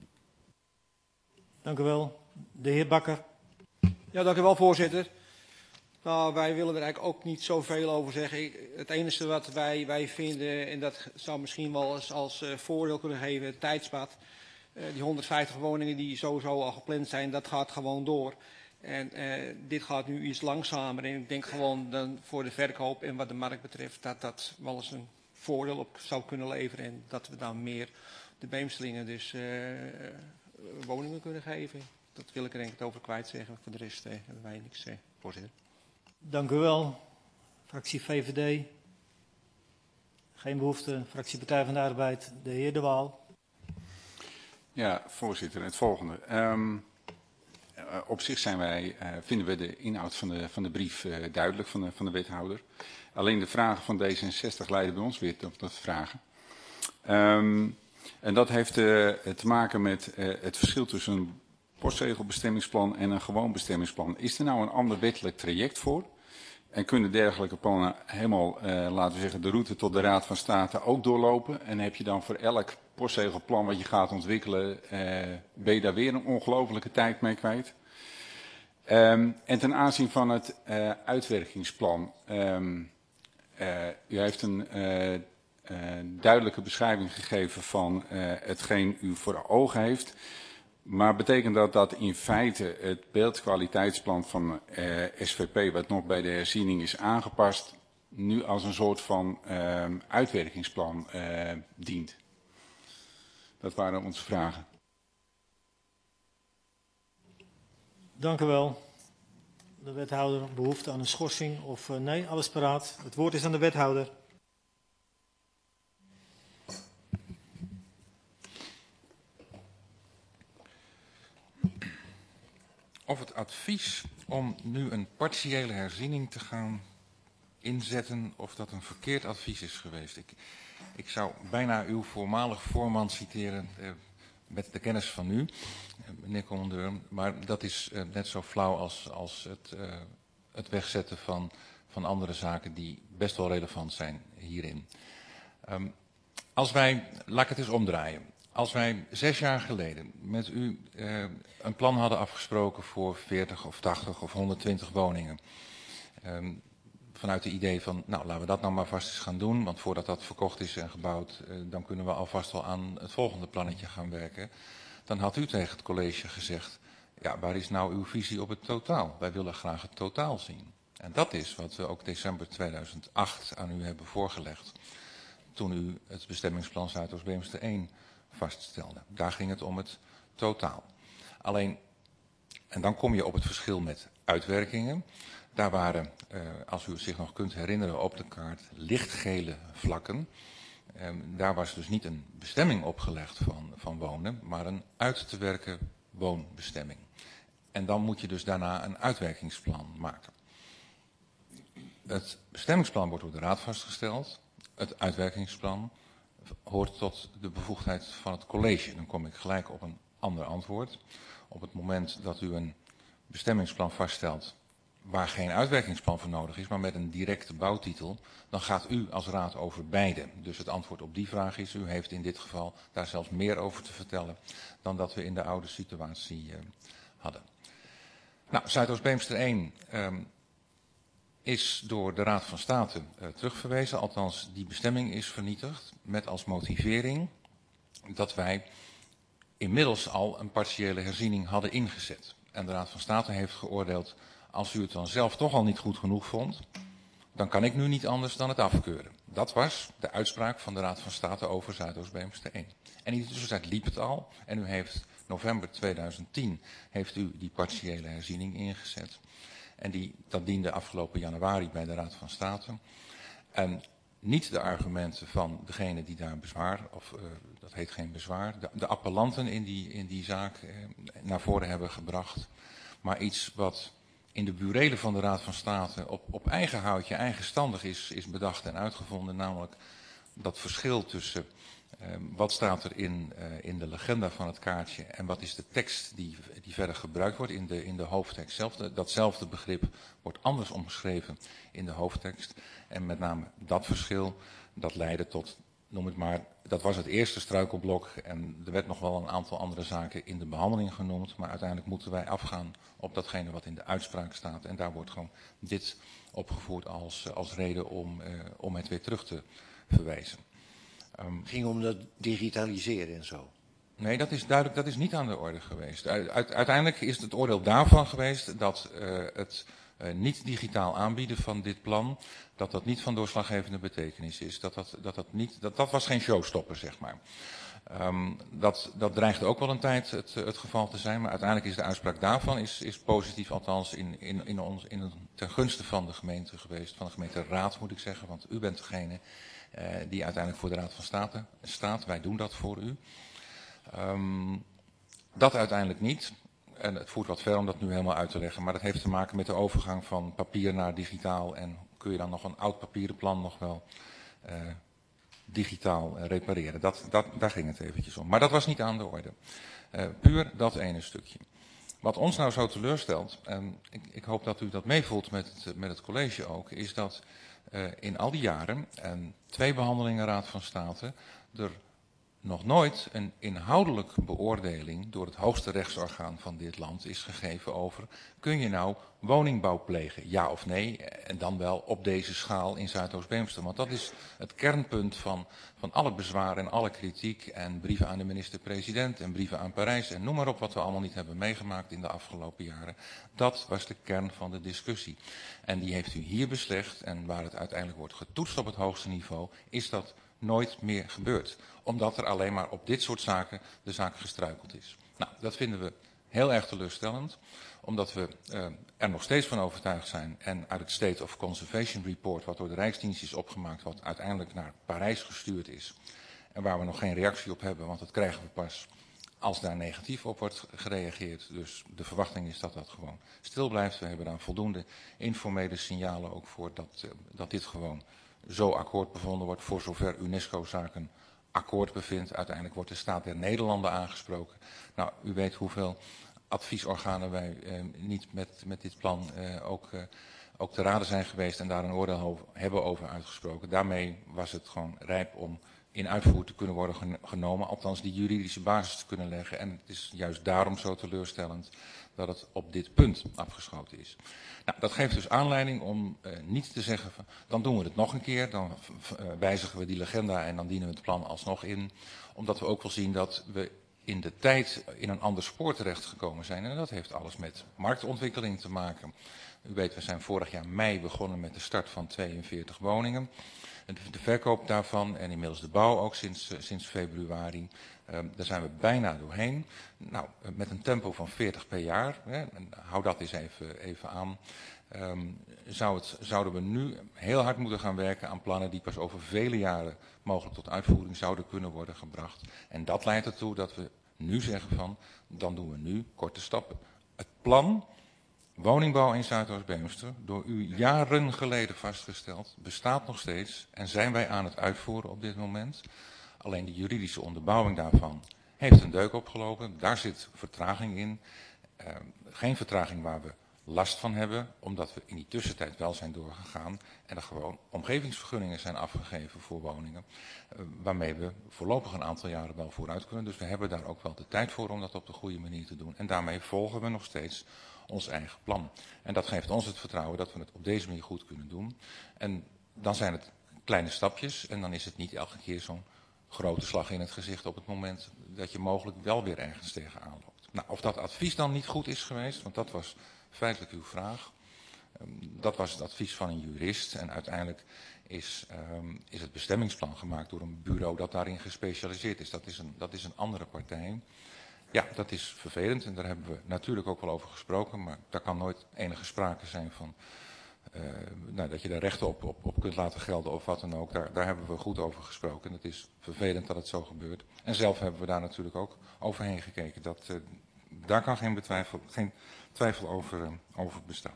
Dank u wel. De heer Bakker. Ja, dank u wel, voorzitter. Nou, wij willen er eigenlijk ook niet zoveel over zeggen. Het enige wat wij, wij vinden, en dat zou misschien wel eens als uh, voordeel kunnen geven, het tijdspad. Uh, die honderdvijftig woningen die sowieso al gepland zijn, dat gaat gewoon door. En uh, dit gaat nu iets langzamer. En ik denk gewoon dan voor de verkoop en wat de markt betreft, dat dat wel eens een voordeel op zou kunnen leveren. En dat we dan meer de Beemselingen dus uh, woningen kunnen geven. Dat wil ik er denk ik over kwijt zeggen. Voor de rest uh, hebben wij niks, uh, voorzitter. Dank u wel. Fractie V V D. Geen behoefte. Fractie Partij van de Arbeid. De heer De Waal. Ja, voorzitter. Het volgende. Um, uh, op zich zijn wij, uh, vinden we de inhoud van de, van de brief uh, duidelijk van de, van de wethouder. Alleen de vragen van D zesenzestig leiden bij ons weer tot dat vragen. Um, en dat heeft uh, te maken met uh, het verschil tussen een postzegelbestemmingsplan en een gewoon bestemmingsplan. Is er nou een ander wettelijk traject voor? En kunnen dergelijke plannen helemaal, uh, laten we zeggen, de route tot de Raad van State ook doorlopen? En heb je dan voor elk postzegelplan wat je gaat ontwikkelen, uh, ben je daar weer een ongelofelijke tijd mee kwijt. Um, en ten aanzien van het uh, uitwerkingsplan. Um, uh, u heeft een uh, uh, duidelijke beschrijving gegeven van uh, hetgeen u voor ogen heeft. Maar betekent dat dat in feite het beeldkwaliteitsplan van uh, S V P, wat nog bij de herziening is aangepast, nu als een soort van uh, uitwerkingsplan uh, dient? Dat waren onze vragen. Dank u wel. De wethouder behoefte aan een schorsing of uh, nee, alles paraat. Het woord is aan de wethouder. Of het advies om nu een partiële herziening te gaan inzetten, of dat een verkeerd advies is geweest. Ik, ik zou bijna uw voormalig voorman citeren, eh, met de kennis van nu, eh, meneer commandeur, maar dat is eh, net zo flauw als, als het, eh, het wegzetten van, van andere zaken die best wel relevant zijn hierin. Um, als wij, laat ik het eens omdraaien. Als wij zes jaar geleden met u uh, een plan hadden afgesproken voor veertig of tachtig of honderdtwintig woningen. Um, vanuit het idee van, nou laten we dat nou maar vast eens gaan doen. Want voordat dat verkocht is en gebouwd, uh, dan kunnen we alvast wel aan het volgende plannetje gaan werken. Dan had u tegen het college gezegd, ja, waar is nou uw visie op het totaal? Wij willen graag het totaal zien. En dat is wat we ook december tweeduizend acht aan u hebben voorgelegd. Toen u het bestemmingsplan Zuidoost-Beemster één vaststelde. Daar ging het om het totaal. Alleen, en dan kom je op het verschil met uitwerkingen. Daar waren, eh, als u zich nog kunt herinneren, op de kaart lichtgele vlakken. Eh, daar was dus niet een bestemming opgelegd van, van wonen, maar een uit te werken woonbestemming. En dan moet je dus daarna een uitwerkingsplan maken. Het bestemmingsplan wordt door de Raad vastgesteld. Het uitwerkingsplan hoort tot de bevoegdheid van het college. Dan kom ik gelijk op een ander antwoord. Op het moment dat u een bestemmingsplan vaststelt waar geen uitwerkingsplan voor nodig is, maar met een directe bouwtitel, dan gaat u als raad over beide. Dus het antwoord op die vraag is, u heeft in dit geval daar zelfs meer over te vertellen dan dat we in de oude situatie uh, hadden. Nou, Zuidoost-Beemster één um, is door de Raad van State uh, terugverwezen, althans die bestemming is vernietigd, met als motivering dat wij inmiddels al een partiële herziening hadden ingezet. En de Raad van State heeft geoordeeld, als u het dan zelf toch al niet goed genoeg vond, dan kan ik nu niet anders dan het afkeuren. Dat was de uitspraak van de Raad van State over Zuidoost-Beemster één. En in de tussentijd liep het al en u heeft november tweeduizend tien heeft u die partiële herziening ingezet. En die, dat diende afgelopen januari bij de Raad van State. En niet de argumenten van degene die daar bezwaar, of uh, dat heet geen bezwaar, de, de appellanten in die, in die zaak uh, naar voren hebben gebracht. Maar iets wat in de burelen van de Raad van State op, op eigen houtje, eigenstandig is, is bedacht en uitgevonden. Namelijk dat verschil tussen uh, wat staat er in, uh, in de legenda van het kaartje en wat is de tekst die, die verder gebruikt wordt in de, in de hoofdtekst zelf. Datzelfde begrip wordt anders omschreven in de hoofdtekst. En met name dat verschil, dat leidde tot, noem het maar, dat was het eerste struikelblok. En er werd nog wel een aantal andere zaken in de behandeling genoemd. Maar uiteindelijk moeten wij afgaan op datgene wat in de uitspraak staat. En daar wordt gewoon dit opgevoerd als, als reden om, uh, om het weer terug te verwijzen. Um, het ging om dat digitaliseren en zo. Nee, dat is duidelijk, dat is niet aan de orde geweest. U, uit, uiteindelijk is het oordeel daarvan geweest dat uh, het uh, niet digitaal aanbieden van dit plan, dat dat niet van doorslaggevende betekenis is. Dat, dat, dat, dat, niet, dat, dat was geen showstopper, zeg maar. Um, dat, dat dreigde ook wel een tijd het, het geval te zijn, maar uiteindelijk is de uitspraak daarvan is, is positief, althans in, in, in ons, in, ten gunste van de gemeente geweest, van de gemeenteraad moet ik zeggen, want u bent degene uh, die uiteindelijk voor de Raad van State staat. Wij doen dat voor u. Um, dat uiteindelijk niet. En het voert wat ver om dat nu helemaal uit te leggen. Maar dat heeft te maken met de overgang van papier naar digitaal. En kun je dan nog een oud papieren plan nog wel uh, digitaal uh, repareren. Dat, dat, daar ging het eventjes om. Maar dat was niet aan de orde. Uh, puur dat ene stukje. Wat ons nou zo teleurstelt, en ik, ik hoop dat u dat meevoelt met het, met het college ook, is dat uh, in al die jaren, en twee behandelingen Raad van State, er nog nooit een inhoudelijke beoordeling door het hoogste rechtsorgaan van dit land is gegeven over, kun je nou woningbouw plegen, ja of nee, en dan wel op deze schaal in Zuidoost-Beemster. Want dat is het kernpunt van, van alle bezwaren en alle kritiek en brieven aan de minister-president en brieven aan Parijs en noem maar op wat we allemaal niet hebben meegemaakt in de afgelopen jaren. Dat was de kern van de discussie. En die heeft u hier beslecht en waar het uiteindelijk wordt getoetst op het hoogste niveau, is dat nooit meer gebeurd. Omdat er alleen maar op dit soort zaken de zaak gestruikeld is. Nou, dat vinden we heel erg teleurstellend. Omdat we uh, er nog steeds van overtuigd zijn. En uit het State of Conservation Report, wat door de Rijksdienst is opgemaakt, wat uiteindelijk naar Parijs gestuurd is. En waar we nog geen reactie op hebben, want dat krijgen we pas als daar negatief op wordt gereageerd. Dus de verwachting is dat dat gewoon stil blijft. We hebben daar voldoende informele signalen ook voor dat, uh, dat dit gewoon zo akkoord bevonden wordt, voor zover UNESCO-zaken akkoord bevindt. Uiteindelijk wordt de Staat der Nederlanden aangesproken. Nou, u weet hoeveel adviesorganen wij eh, niet met, met dit plan eh, ook, eh, ook te raden zijn geweest en daar een oordeel over, hebben over uitgesproken. Daarmee was het gewoon rijp om in uitvoer te kunnen worden genomen, althans die juridische basis te kunnen leggen. En het is juist daarom zo teleurstellend dat het op dit punt afgeschoten is. Nou, dat geeft dus aanleiding om uh, niet te zeggen van, dan doen we het nog een keer, dan uh, wijzigen we die legenda en dan dienen we het plan alsnog in. Omdat we ook wel zien dat we in de tijd in een ander spoor terechtgekomen zijn. En dat heeft alles met marktontwikkeling te maken. U weet, we zijn vorig jaar mei begonnen met de start van tweeënveertig woningen. De verkoop daarvan en inmiddels de bouw ook sinds, uh, sinds februari. Uh, daar zijn we bijna doorheen. Nou, uh, met een tempo van veertig per jaar, hè, en hou dat eens even, even aan. Um, zou het, zouden we nu heel hard moeten gaan werken aan plannen die pas over vele jaren mogelijk tot uitvoering zouden kunnen worden gebracht. En dat leidt ertoe dat we nu zeggen van, dan doen we nu korte stappen. Het plan woningbouw in Zuidoost-Beemster, door u jaren geleden vastgesteld, bestaat nog steeds en zijn wij aan het uitvoeren op dit moment. Alleen de juridische onderbouwing daarvan heeft een deuk opgelopen. Daar zit vertraging in. Uh, geen vertraging waar we last van hebben, omdat we in die tussentijd wel zijn doorgegaan en er gewoon omgevingsvergunningen zijn afgegeven voor woningen, uh, waarmee we voorlopig een aantal jaren wel vooruit kunnen. Dus we hebben daar ook wel de tijd voor om dat op de goede manier te doen. En daarmee volgen we nog steeds ons eigen plan. En dat geeft ons het vertrouwen dat we het op deze manier goed kunnen doen. En dan zijn het kleine stapjes en dan is het niet elke keer zo'n grote slag in het gezicht op het moment dat je mogelijk wel weer ergens tegenaan loopt. Nou, of dat advies dan niet goed is geweest, want dat was feitelijk uw vraag. Um, dat was het advies van een jurist en uiteindelijk is, um, is het bestemmingsplan gemaakt door een bureau dat daarin gespecialiseerd is. Dat is een, dat is een andere partij. Ja, dat is vervelend en daar hebben we natuurlijk ook wel over gesproken, maar daar kan nooit enige sprake zijn van uh, nou, dat je daar rechten op, op, op kunt laten gelden of wat dan ook. Daar, daar hebben we goed over gesproken en het is vervelend dat het zo gebeurt. En zelf hebben we daar natuurlijk ook overheen gekeken. Dat, uh, daar kan geen, betwijfel, geen twijfel over, uh, over bestaan.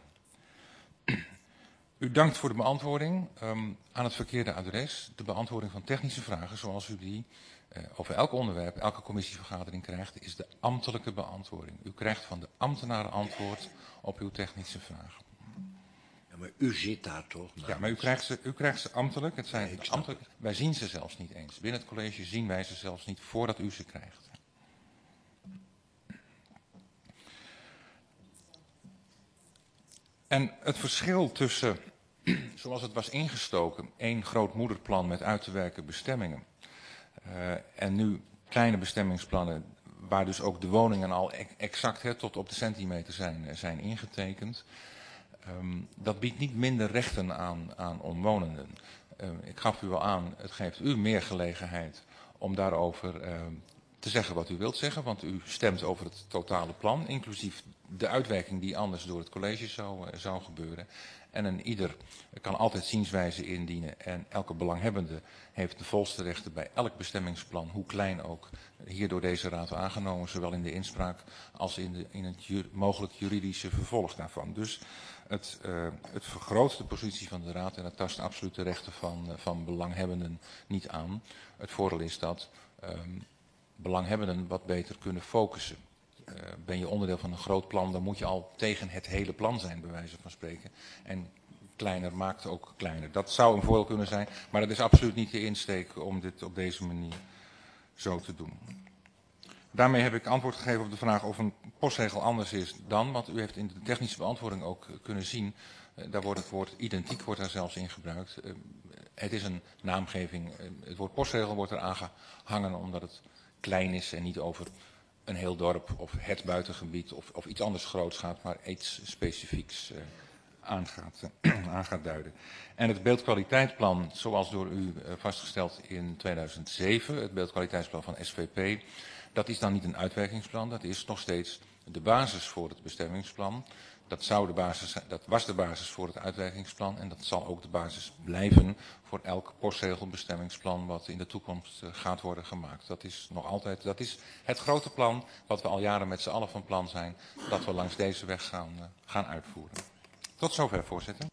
U dankt voor de beantwoording um, aan het verkeerde adres. De beantwoording van technische vragen zoals u die Uh, over elk onderwerp, elke commissievergadering krijgt, is de ambtelijke beantwoording. U krijgt van de ambtenaren antwoord op uw technische vragen. Ja, maar u zit daar toch? Ja, maar u krijgt ze, u krijgt ze ambtelijk. Het zijn nee, ambtelijk. Wij zien ze zelfs niet eens. Binnen het college zien wij ze zelfs niet voordat u ze krijgt. En het verschil tussen, zoals het was ingestoken, één grootmoederplan met uit te werken bestemmingen. Uh, en nu kleine bestemmingsplannen waar dus ook de woningen al exact he, tot op de centimeter zijn, zijn ingetekend. Um, dat biedt niet minder rechten aan, aan omwonenden. Uh, ik gaf u al aan, het geeft u meer gelegenheid om daarover uh, te zeggen wat u wilt zeggen. Want u stemt over het totale plan, inclusief de uitwerking die anders door het college zou, uh, zou gebeuren. En een ieder kan altijd zienswijze indienen en elke belanghebbende heeft de volste rechten bij elk bestemmingsplan, hoe klein ook, hier door deze raad aangenomen, zowel in de inspraak als in, de, in het ju- mogelijk juridische vervolg daarvan. Dus het, uh, het vergroot de positie van de raad en het tast absoluut de rechten van, uh, van belanghebbenden niet aan. Het voordeel is dat um, belanghebbenden wat beter kunnen focussen. Uh, ben je onderdeel van een groot plan, dan moet je al tegen het hele plan zijn, bij wijze van spreken. En kleiner maakt ook kleiner. Dat zou een voordeel kunnen zijn, maar dat is absoluut niet de insteek om dit op deze manier zo te doen. Daarmee heb ik antwoord gegeven op de vraag of een postregel anders is dan, want u heeft in de technische beantwoording ook kunnen zien, uh, daar wordt het woord identiek wordt daar zelfs in gebruikt. Uh, het is een naamgeving, uh, het woord postregel wordt er aangehangen omdat het klein is en niet over een heel dorp of het buitengebied of, of iets anders groots gaat, maar iets specifieks uh, aangaat, uh, aangaat duiden. En het beeldkwaliteitsplan, zoals door u uh, vastgesteld in tweeduizend zeven, het beeldkwaliteitsplan van S V P, dat is dan niet een uitwerkingsplan, dat is nog steeds de basis voor het bestemmingsplan. Dat, zou de basis, dat was de basis voor het uitwerkingsplan en dat zal ook de basis blijven voor elk postregelbestemmingsplan wat in de toekomst uh, gaat worden gemaakt. Dat is nog altijd, dat is het grote plan wat we al jaren met z'n allen van plan zijn, dat we langs deze weg gaan, uh, gaan uitvoeren. Tot zover, voorzitter.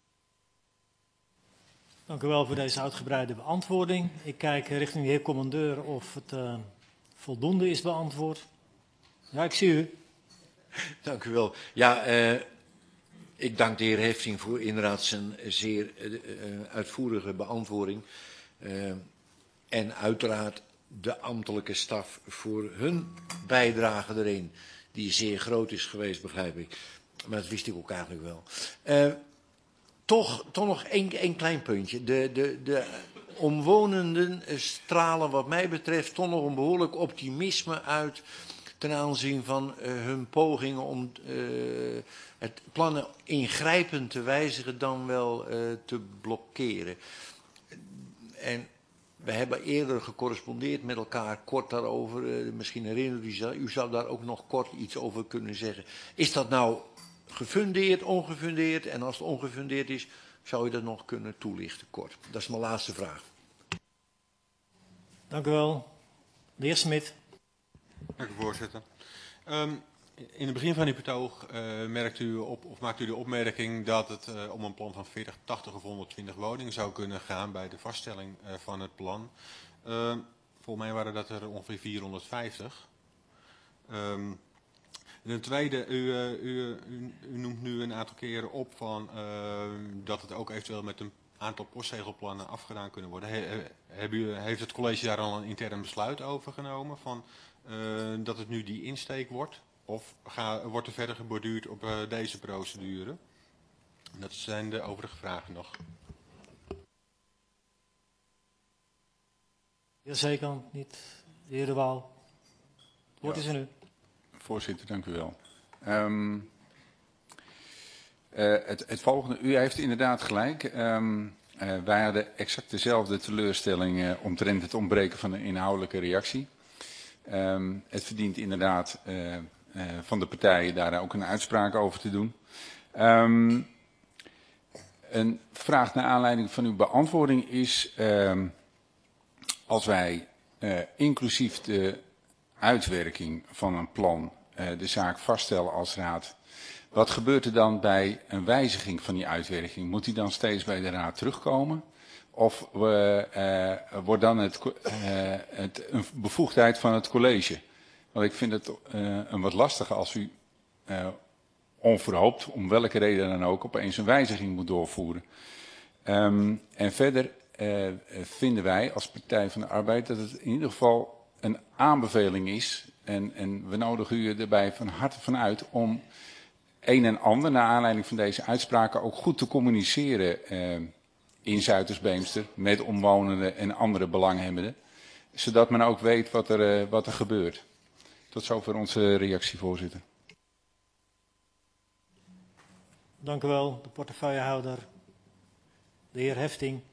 Dank u wel voor deze uitgebreide beantwoording. Ik kijk richting de heer commandeur of het uh, voldoende is beantwoord. Ja, ik zie u. Dank u wel. Ja, uh, ik dank de heer Hefting voor inderdaad zijn zeer uh, uitvoerige beantwoording. Uh, en uiteraard de ambtelijke staf voor hun bijdrage erin, die zeer groot is geweest, begrijp ik. Maar dat wist ik ook eigenlijk wel. Uh, toch, toch nog één, één klein puntje. De, de, de omwonenden stralen wat mij betreft toch nog een behoorlijk optimisme uit ten aanzien van uh, hun pogingen om uh, het plannen ingrijpend te wijzigen dan wel uh, te blokkeren. En we hebben eerder gecorrespondeerd met elkaar kort daarover. Uh, misschien herinnert u zich, u zou daar ook nog kort iets over kunnen zeggen. Is dat nou gefundeerd, ongefundeerd? En als het ongefundeerd is, zou u dat nog kunnen toelichten kort? Dat is mijn laatste vraag. Dank u wel. De heer Smit. Dank u, voorzitter. Um, in het begin van uw betoog uh, merkt u op, of maakt u de opmerking dat het uh, om een plan van veertig, tachtig of honderdtwintig woningen zou kunnen gaan bij de vaststelling uh, van het plan. Uh, volgens mij waren dat er ongeveer vierhonderdvijftig. Um, Ten tweede, u, uh, u, u, u noemt nu een aantal keren op van, uh, dat het ook eventueel met een aantal postzegelplannen afgedaan kunnen worden. He, he, u, heeft het college daar al een intern besluit over genomen van uh, dat het nu die insteek wordt? Of ga, wordt er verder geborduurd op uh, deze procedure? Dat zijn de overige vragen nog. Jazeker, niet. De heer De Waal. Het woord is er nu. Voorzitter, dank u wel. Um, uh, het, het volgende, u heeft inderdaad gelijk. Um, uh, wij hadden exact dezelfde teleurstelling uh, omtrent het ontbreken van een inhoudelijke reactie. Um, het verdient inderdaad uh, uh, van de partijen daar ook een uitspraak over te doen. Um, een vraag naar aanleiding van uw beantwoording is, um, als wij uh, inclusief de uitwerking van een plan uh, de zaak vaststellen als raad. Wat gebeurt er dan bij een wijziging van die uitwerking? Moet die dan steeds bij de raad terugkomen? Of uh, uh, wordt dan het, uh, het een bevoegdheid van het college? Want ik vind het uh, een wat lastige als u uh, onverhoopt, om welke reden dan ook, opeens een wijziging moet doorvoeren. Um, en verder uh, vinden wij als Partij van de Arbeid dat het in ieder geval een aanbeveling is, en, en we nodigen u erbij van harte van uit om een en ander, naar aanleiding van deze uitspraken, ook goed te communiceren eh, in Zuiders-Beemster met omwonenden en andere belanghebbenden, zodat men ook weet wat er, uh, wat er gebeurt. Tot zover onze reactie, voorzitter. Dank u wel, de portefeuillehouder, de heer Hefting.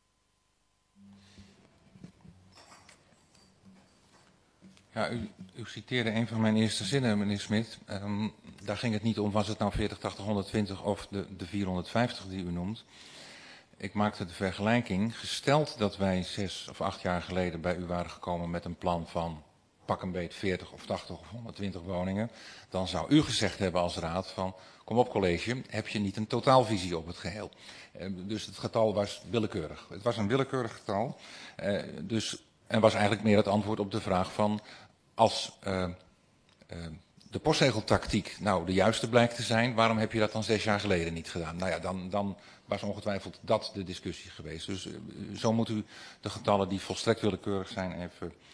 Ja, u, u citeerde een van mijn eerste zinnen, meneer Smit. Um, daar ging het niet om, was het nou veertig, tachtig, honderdtwintig of de, de vierhonderdvijftig die u noemt. Ik maakte de vergelijking, gesteld dat wij zes of acht jaar geleden bij u waren gekomen met een plan van pak een beet veertig of tachtig of honderdtwintig woningen, dan zou u gezegd hebben als raad van, kom op college, heb je niet een totaalvisie op het geheel. Uh, dus het getal was willekeurig. Het was een willekeurig getal, uh, dus, en was eigenlijk meer het antwoord op de vraag van, als uh, uh, de postzegeltactiek nou de juiste blijkt te zijn, waarom heb je dat dan zes jaar geleden niet gedaan? Nou ja, dan, dan was ongetwijfeld dat de discussie geweest. Dus uh, zo moet u de getallen die volstrekt willekeurig zijn even,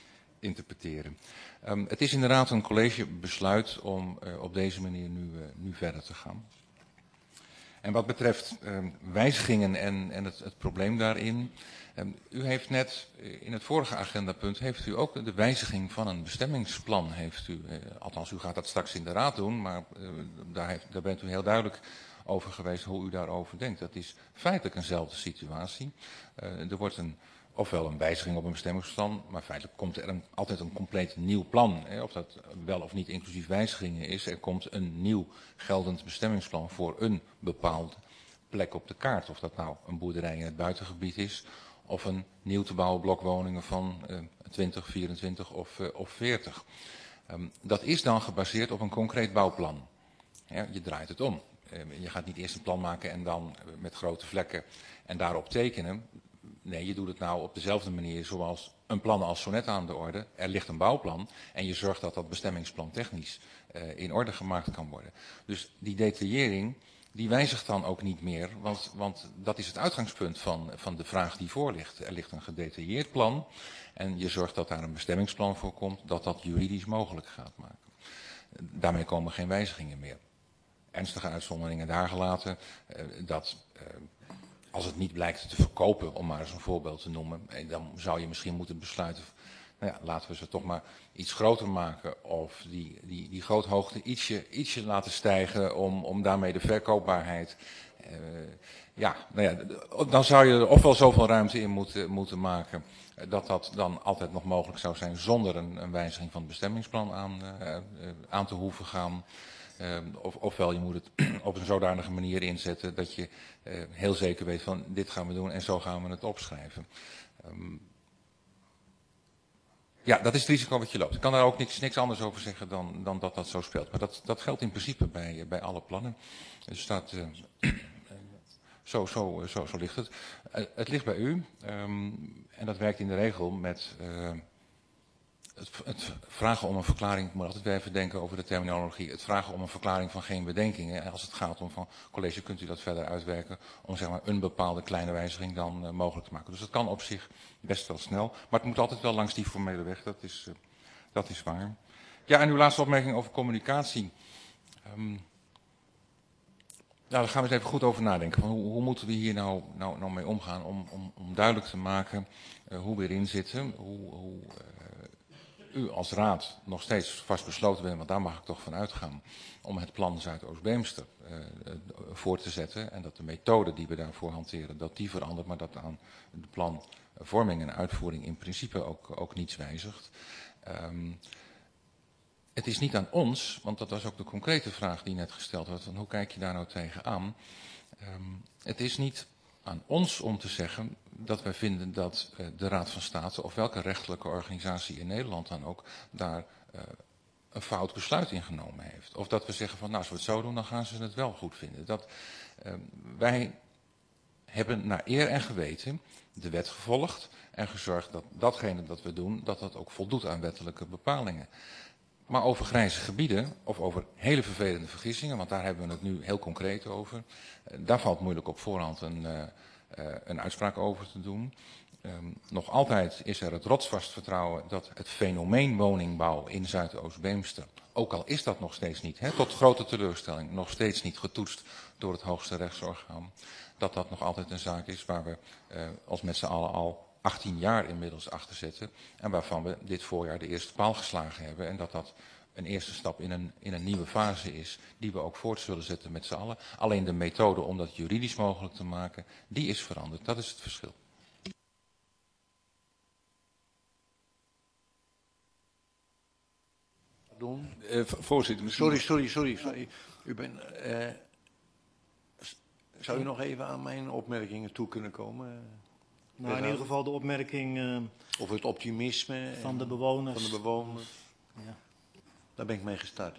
interpreteren. Um, het is inderdaad een collegebesluit om uh, op deze manier nu, uh, nu verder te gaan. En wat betreft um, wijzigingen en, en het, het probleem daarin. Um, u heeft net in het vorige agendapunt heeft u ook de wijziging van een bestemmingsplan. Heeft u, uh, althans, u gaat dat straks in de raad doen, maar uh, daar, heeft, daar bent u heel duidelijk over geweest hoe u daarover denkt. Dat is feitelijk eenzelfde situatie. Uh, er wordt een, ofwel een wijziging op een bestemmingsplan, maar feitelijk komt er een, altijd een compleet nieuw plan. Hè, of dat wel of niet inclusief wijzigingen is. Er komt een nieuw geldend bestemmingsplan voor een bepaalde plek op de kaart. Of dat nou een boerderij in het buitengebied is, of een nieuw te bouwen blok woningen van uh, twintig, vierentwintig of, uh, of veertig. Um, dat is dan gebaseerd op een concreet bouwplan. Ja, je draait het om. Uh, je gaat niet eerst een plan maken en dan uh, met grote vlekken en daarop tekenen. Nee, je doet het nou op dezelfde manier zoals een plan als zo net aan de orde. Er ligt een bouwplan en je zorgt dat dat bestemmingsplan technisch uh, in orde gemaakt kan worden. Dus die detaillering, die wijzigt dan ook niet meer, want, want dat is het uitgangspunt van, van de vraag die voor ligt. Er ligt een gedetailleerd plan en je zorgt dat daar een bestemmingsplan voor komt, dat dat juridisch mogelijk gaat maken. Daarmee komen geen wijzigingen meer. Ernstige uitzonderingen daar gelaten, uh, dat uh, als het niet blijkt te verkopen, om maar eens een voorbeeld te noemen, dan zou je misschien moeten besluiten, nou ja, laten we ze toch maar iets groter maken of die, die, die groothoogte ietsje, ietsje laten stijgen om, om daarmee de verkoopbaarheid. Uh, ja, nou ja, dan zou je er ofwel zoveel ruimte in moeten, moeten maken dat dat dan altijd nog mogelijk zou zijn zonder een, een wijziging van het bestemmingsplan aan, uh, uh, aan te hoeven gaan. Uh, of, ofwel je moet het op een zodanige manier inzetten dat je uh, heel zeker weet van dit gaan we doen en zo gaan we het opschrijven. Um, ja, dat is het risico wat je loopt. Ik kan daar ook niks, niks anders over zeggen dan, dan dat dat zo speelt. Maar dat, dat geldt in principe bij, bij alle plannen. Dus dat, uh, zo, zo, zo, zo ligt het. Uh, het ligt bij u um, en dat werkt in de regel met uh, het, het vragen om een verklaring. Ik moet altijd weer even denken over de terminologie. Het vragen om een verklaring van geen bedenkingen. En als het gaat om van college, kunt u dat verder uitwerken om zeg maar een bepaalde kleine wijziging dan uh, mogelijk te maken. Dus dat kan op zich best wel snel. Maar het moet altijd wel langs die formele weg. Dat is, uh, dat is waar. Ja, en uw laatste opmerking over communicatie. Um, Nou, daar gaan we eens even goed over nadenken. Van hoe, hoe moeten we hier nou, nou, nou mee omgaan om, om, om duidelijk te maken uh, hoe we erin zitten. Hoe, hoe uh, u als raad nog steeds vastbesloten bent, want daar mag ik toch van uitgaan, om het plan Zuidoost-Beemster uh, uh, voor te zetten. En dat de methode die we daarvoor hanteren, dat die verandert, maar dat aan de planvorming en uitvoering in principe ook, ook niets wijzigt. Um, Het is niet aan ons, want dat was ook de concrete vraag die net gesteld werd, van hoe kijk je daar nou tegenaan? Um, het is niet aan ons om te zeggen dat wij vinden dat uh, de Raad van State of welke rechtelijke organisatie in Nederland dan ook daar uh, een fout besluit in genomen heeft. Of dat we zeggen van nou, als we het zo doen, dan gaan ze het wel goed vinden. Dat, uh, wij hebben naar eer en geweten de wet gevolgd en gezorgd dat datgene dat we doen, dat dat ook voldoet aan wettelijke bepalingen. Maar over grijze gebieden, of over hele vervelende vergissingen, want daar hebben we het nu heel concreet over. Daar valt moeilijk op voorhand een, uh, uh, een uitspraak over te doen. Um, nog altijd is er het rotsvast vertrouwen dat het fenomeen woningbouw in Zuidoost-Beemster, ook al is dat nog steeds niet, hè, tot grote teleurstelling, nog steeds niet getoetst door het hoogste rechtsorgaan, dat dat nog altijd een zaak is waar we uh, ons met z'n allen al achttien jaar inmiddels achter zetten en waarvan we dit voorjaar de eerste paal geslagen hebben en dat dat een eerste stap in een, in een nieuwe fase is die we ook voort zullen zetten met z'n allen. Alleen de methode om dat juridisch mogelijk te maken, die is veranderd. Dat is het verschil. Pardon? Uh, voorzitter, sorry, sorry, sorry, sorry. U bent, uh, zou u nog even aan mijn opmerkingen toe kunnen komen? Nou, in ieder geval de opmerking uh, over het optimisme van de bewoners. Van de bewoners. Ja. Daar ben ik mee gestart.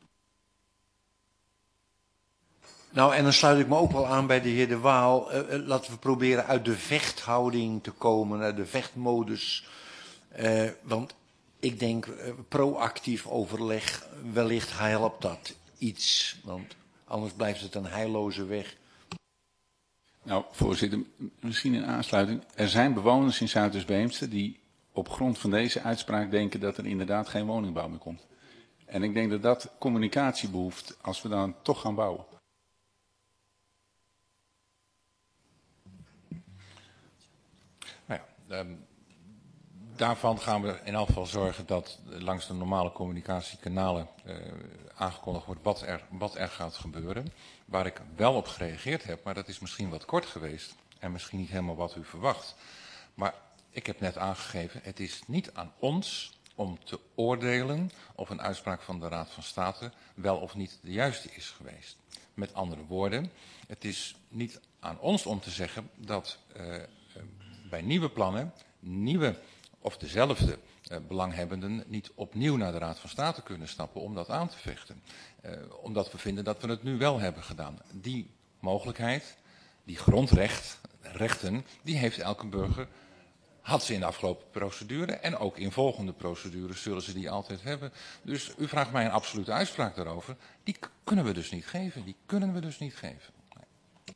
Nou, en dan sluit ik me ook wel aan bij de heer De Waal. Uh, laten we proberen uit de vechthouding te komen, uit de vechtmodus. Uh, want ik denk, uh, proactief overleg, wellicht helpt dat iets. Want anders blijft het een heilloze weg. Nou, voorzitter, misschien in aansluiting. Er zijn bewoners in Zuidoost-Beemster die op grond van deze uitspraak denken dat er inderdaad geen woningbouw meer komt. En ik denk dat dat communicatie behoeft als we dan toch gaan bouwen. Nou ja, um, daarvan gaan we in elk geval zorgen dat langs de normale communicatiekanalen uh, aangekondigd wordt wat er, wat er gaat gebeuren. Waar ik wel op gereageerd heb, maar dat is misschien wat kort geweest en misschien niet helemaal wat u verwacht. Maar ik heb net aangegeven, het is niet aan ons om te oordelen of een uitspraak van de Raad van State wel of niet de juiste is geweest. Met andere woorden, het is niet aan ons om te zeggen dat uh, bij nieuwe plannen, nieuwe of dezelfde uh, belanghebbenden niet opnieuw naar de Raad van State kunnen stappen om dat aan te vechten. Uh, omdat we vinden dat we het nu wel hebben gedaan. Die mogelijkheid, die grondrecht, rechten, die heeft elke burger. Had ze in de afgelopen procedure en ook in volgende procedures zullen ze die altijd hebben. Dus u vraagt mij een absolute uitspraak daarover. Die kunnen we dus niet geven. Die kunnen we dus niet geven. Nee.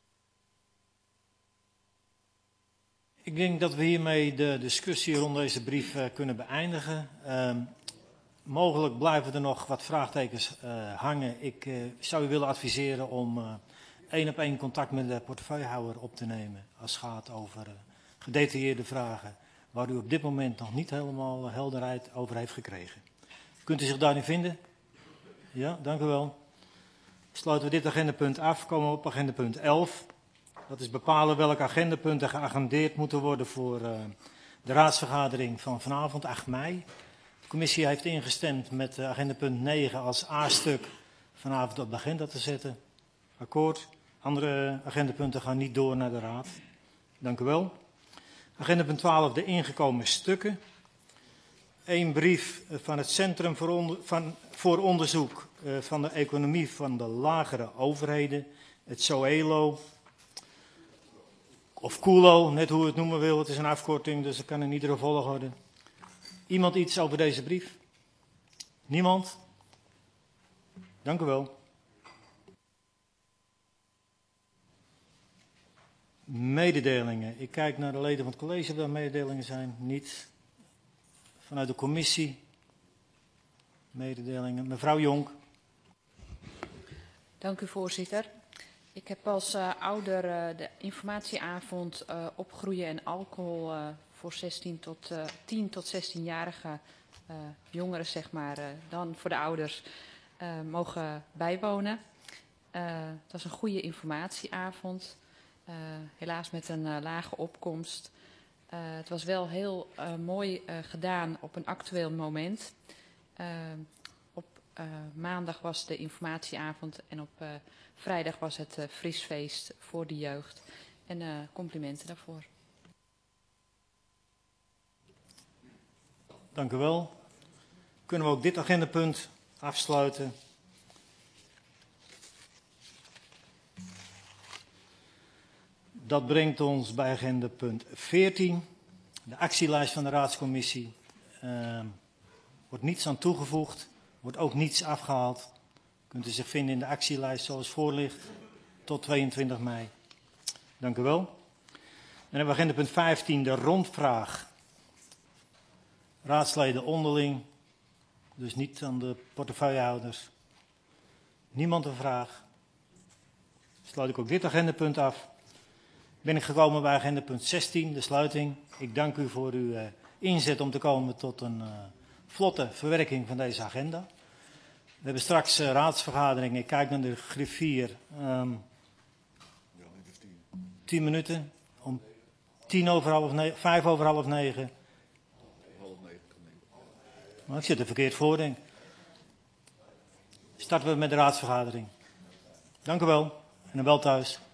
Ik denk dat we hiermee de discussie rond deze brief uh, kunnen beëindigen. Uh, mogelijk blijven er nog wat vraagtekens uh, hangen. Ik uh, zou u willen adviseren om uh, één op één contact met de portefeuillehouder op te nemen als het gaat over uh, gedetailleerde vragen waar u op dit moment nog niet helemaal helderheid over heeft gekregen. Kunt u zich daarin vinden? Ja, dank u wel. Sluiten we dit agendapunt af, komen we op agendapunt elf. Dat is bepalen welke agendapunten geagendeerd moeten worden voor uh, de raadsvergadering van vanavond, acht mei. De commissie heeft ingestemd met uh, agendapunt negen als A-stuk vanavond op de agenda te zetten. Akkoord. Andere agendapunten gaan niet door naar de raad. Dank u wel. Agendapunt twaalf, de ingekomen stukken. Eén brief van het Centrum voor, onder, van, voor Onderzoek uh, van de Economie van de Lagere Overheden, het SOELO. Of COELO, net hoe u het noemen wil. Het is een afkorting, dus dat kan in iedere volgorde. Iemand iets over deze brief? Niemand? Dank u wel. Mededelingen. Ik kijk naar de leden van het college of er mededelingen zijn. Niet. Vanuit de commissie. Mededelingen. Mevrouw Jonk. Dank u, voorzitter. Ik heb als uh, ouder uh, de informatieavond uh, opgroeien en alcohol uh, voor zestien tot, uh, tien tot zestienjarige uh, jongeren, zeg maar, uh, dan voor de ouders, uh, mogen bijwonen. Uh, dat was een goede informatieavond. Uh, helaas met een uh, lage opkomst. Uh, het was wel heel uh, mooi uh, gedaan op een actueel moment. Uh, op uh, maandag was de informatieavond en op uh, vrijdag was het uh, Vriesfeest voor de jeugd. En uh, complimenten daarvoor. Dank u wel. Kunnen we ook dit agendapunt afsluiten? Dat brengt ons bij agenda punt veertien. De actielijst van de raadscommissie. Uh, wordt niets aan toegevoegd. Wordt ook niets afgehaald. Kunt u zich vinden in de actielijst zoals voor ligt. Tot tweeëntwintig mei. Dank u wel. Dan hebben we agenda punt vijftien. De rondvraag. Raadsleden onderling. Dus niet aan de portefeuillehouders. Niemand een vraag. Sluit ik ook dit agendapunt af. Ben ik gekomen bij agenda punt zestien, de sluiting. Ik dank u voor uw uh, inzet om te komen tot een uh, vlotte verwerking van deze agenda. We hebben straks uh, raadsvergadering. Ik kijk naar de griffier. Um, tien minuten. Om tien over half negen, vijf over half negen. Maar ik zit er verkeerd voor, denk ik. Starten we met de raadsvergadering. Dank u wel en een wel thuis.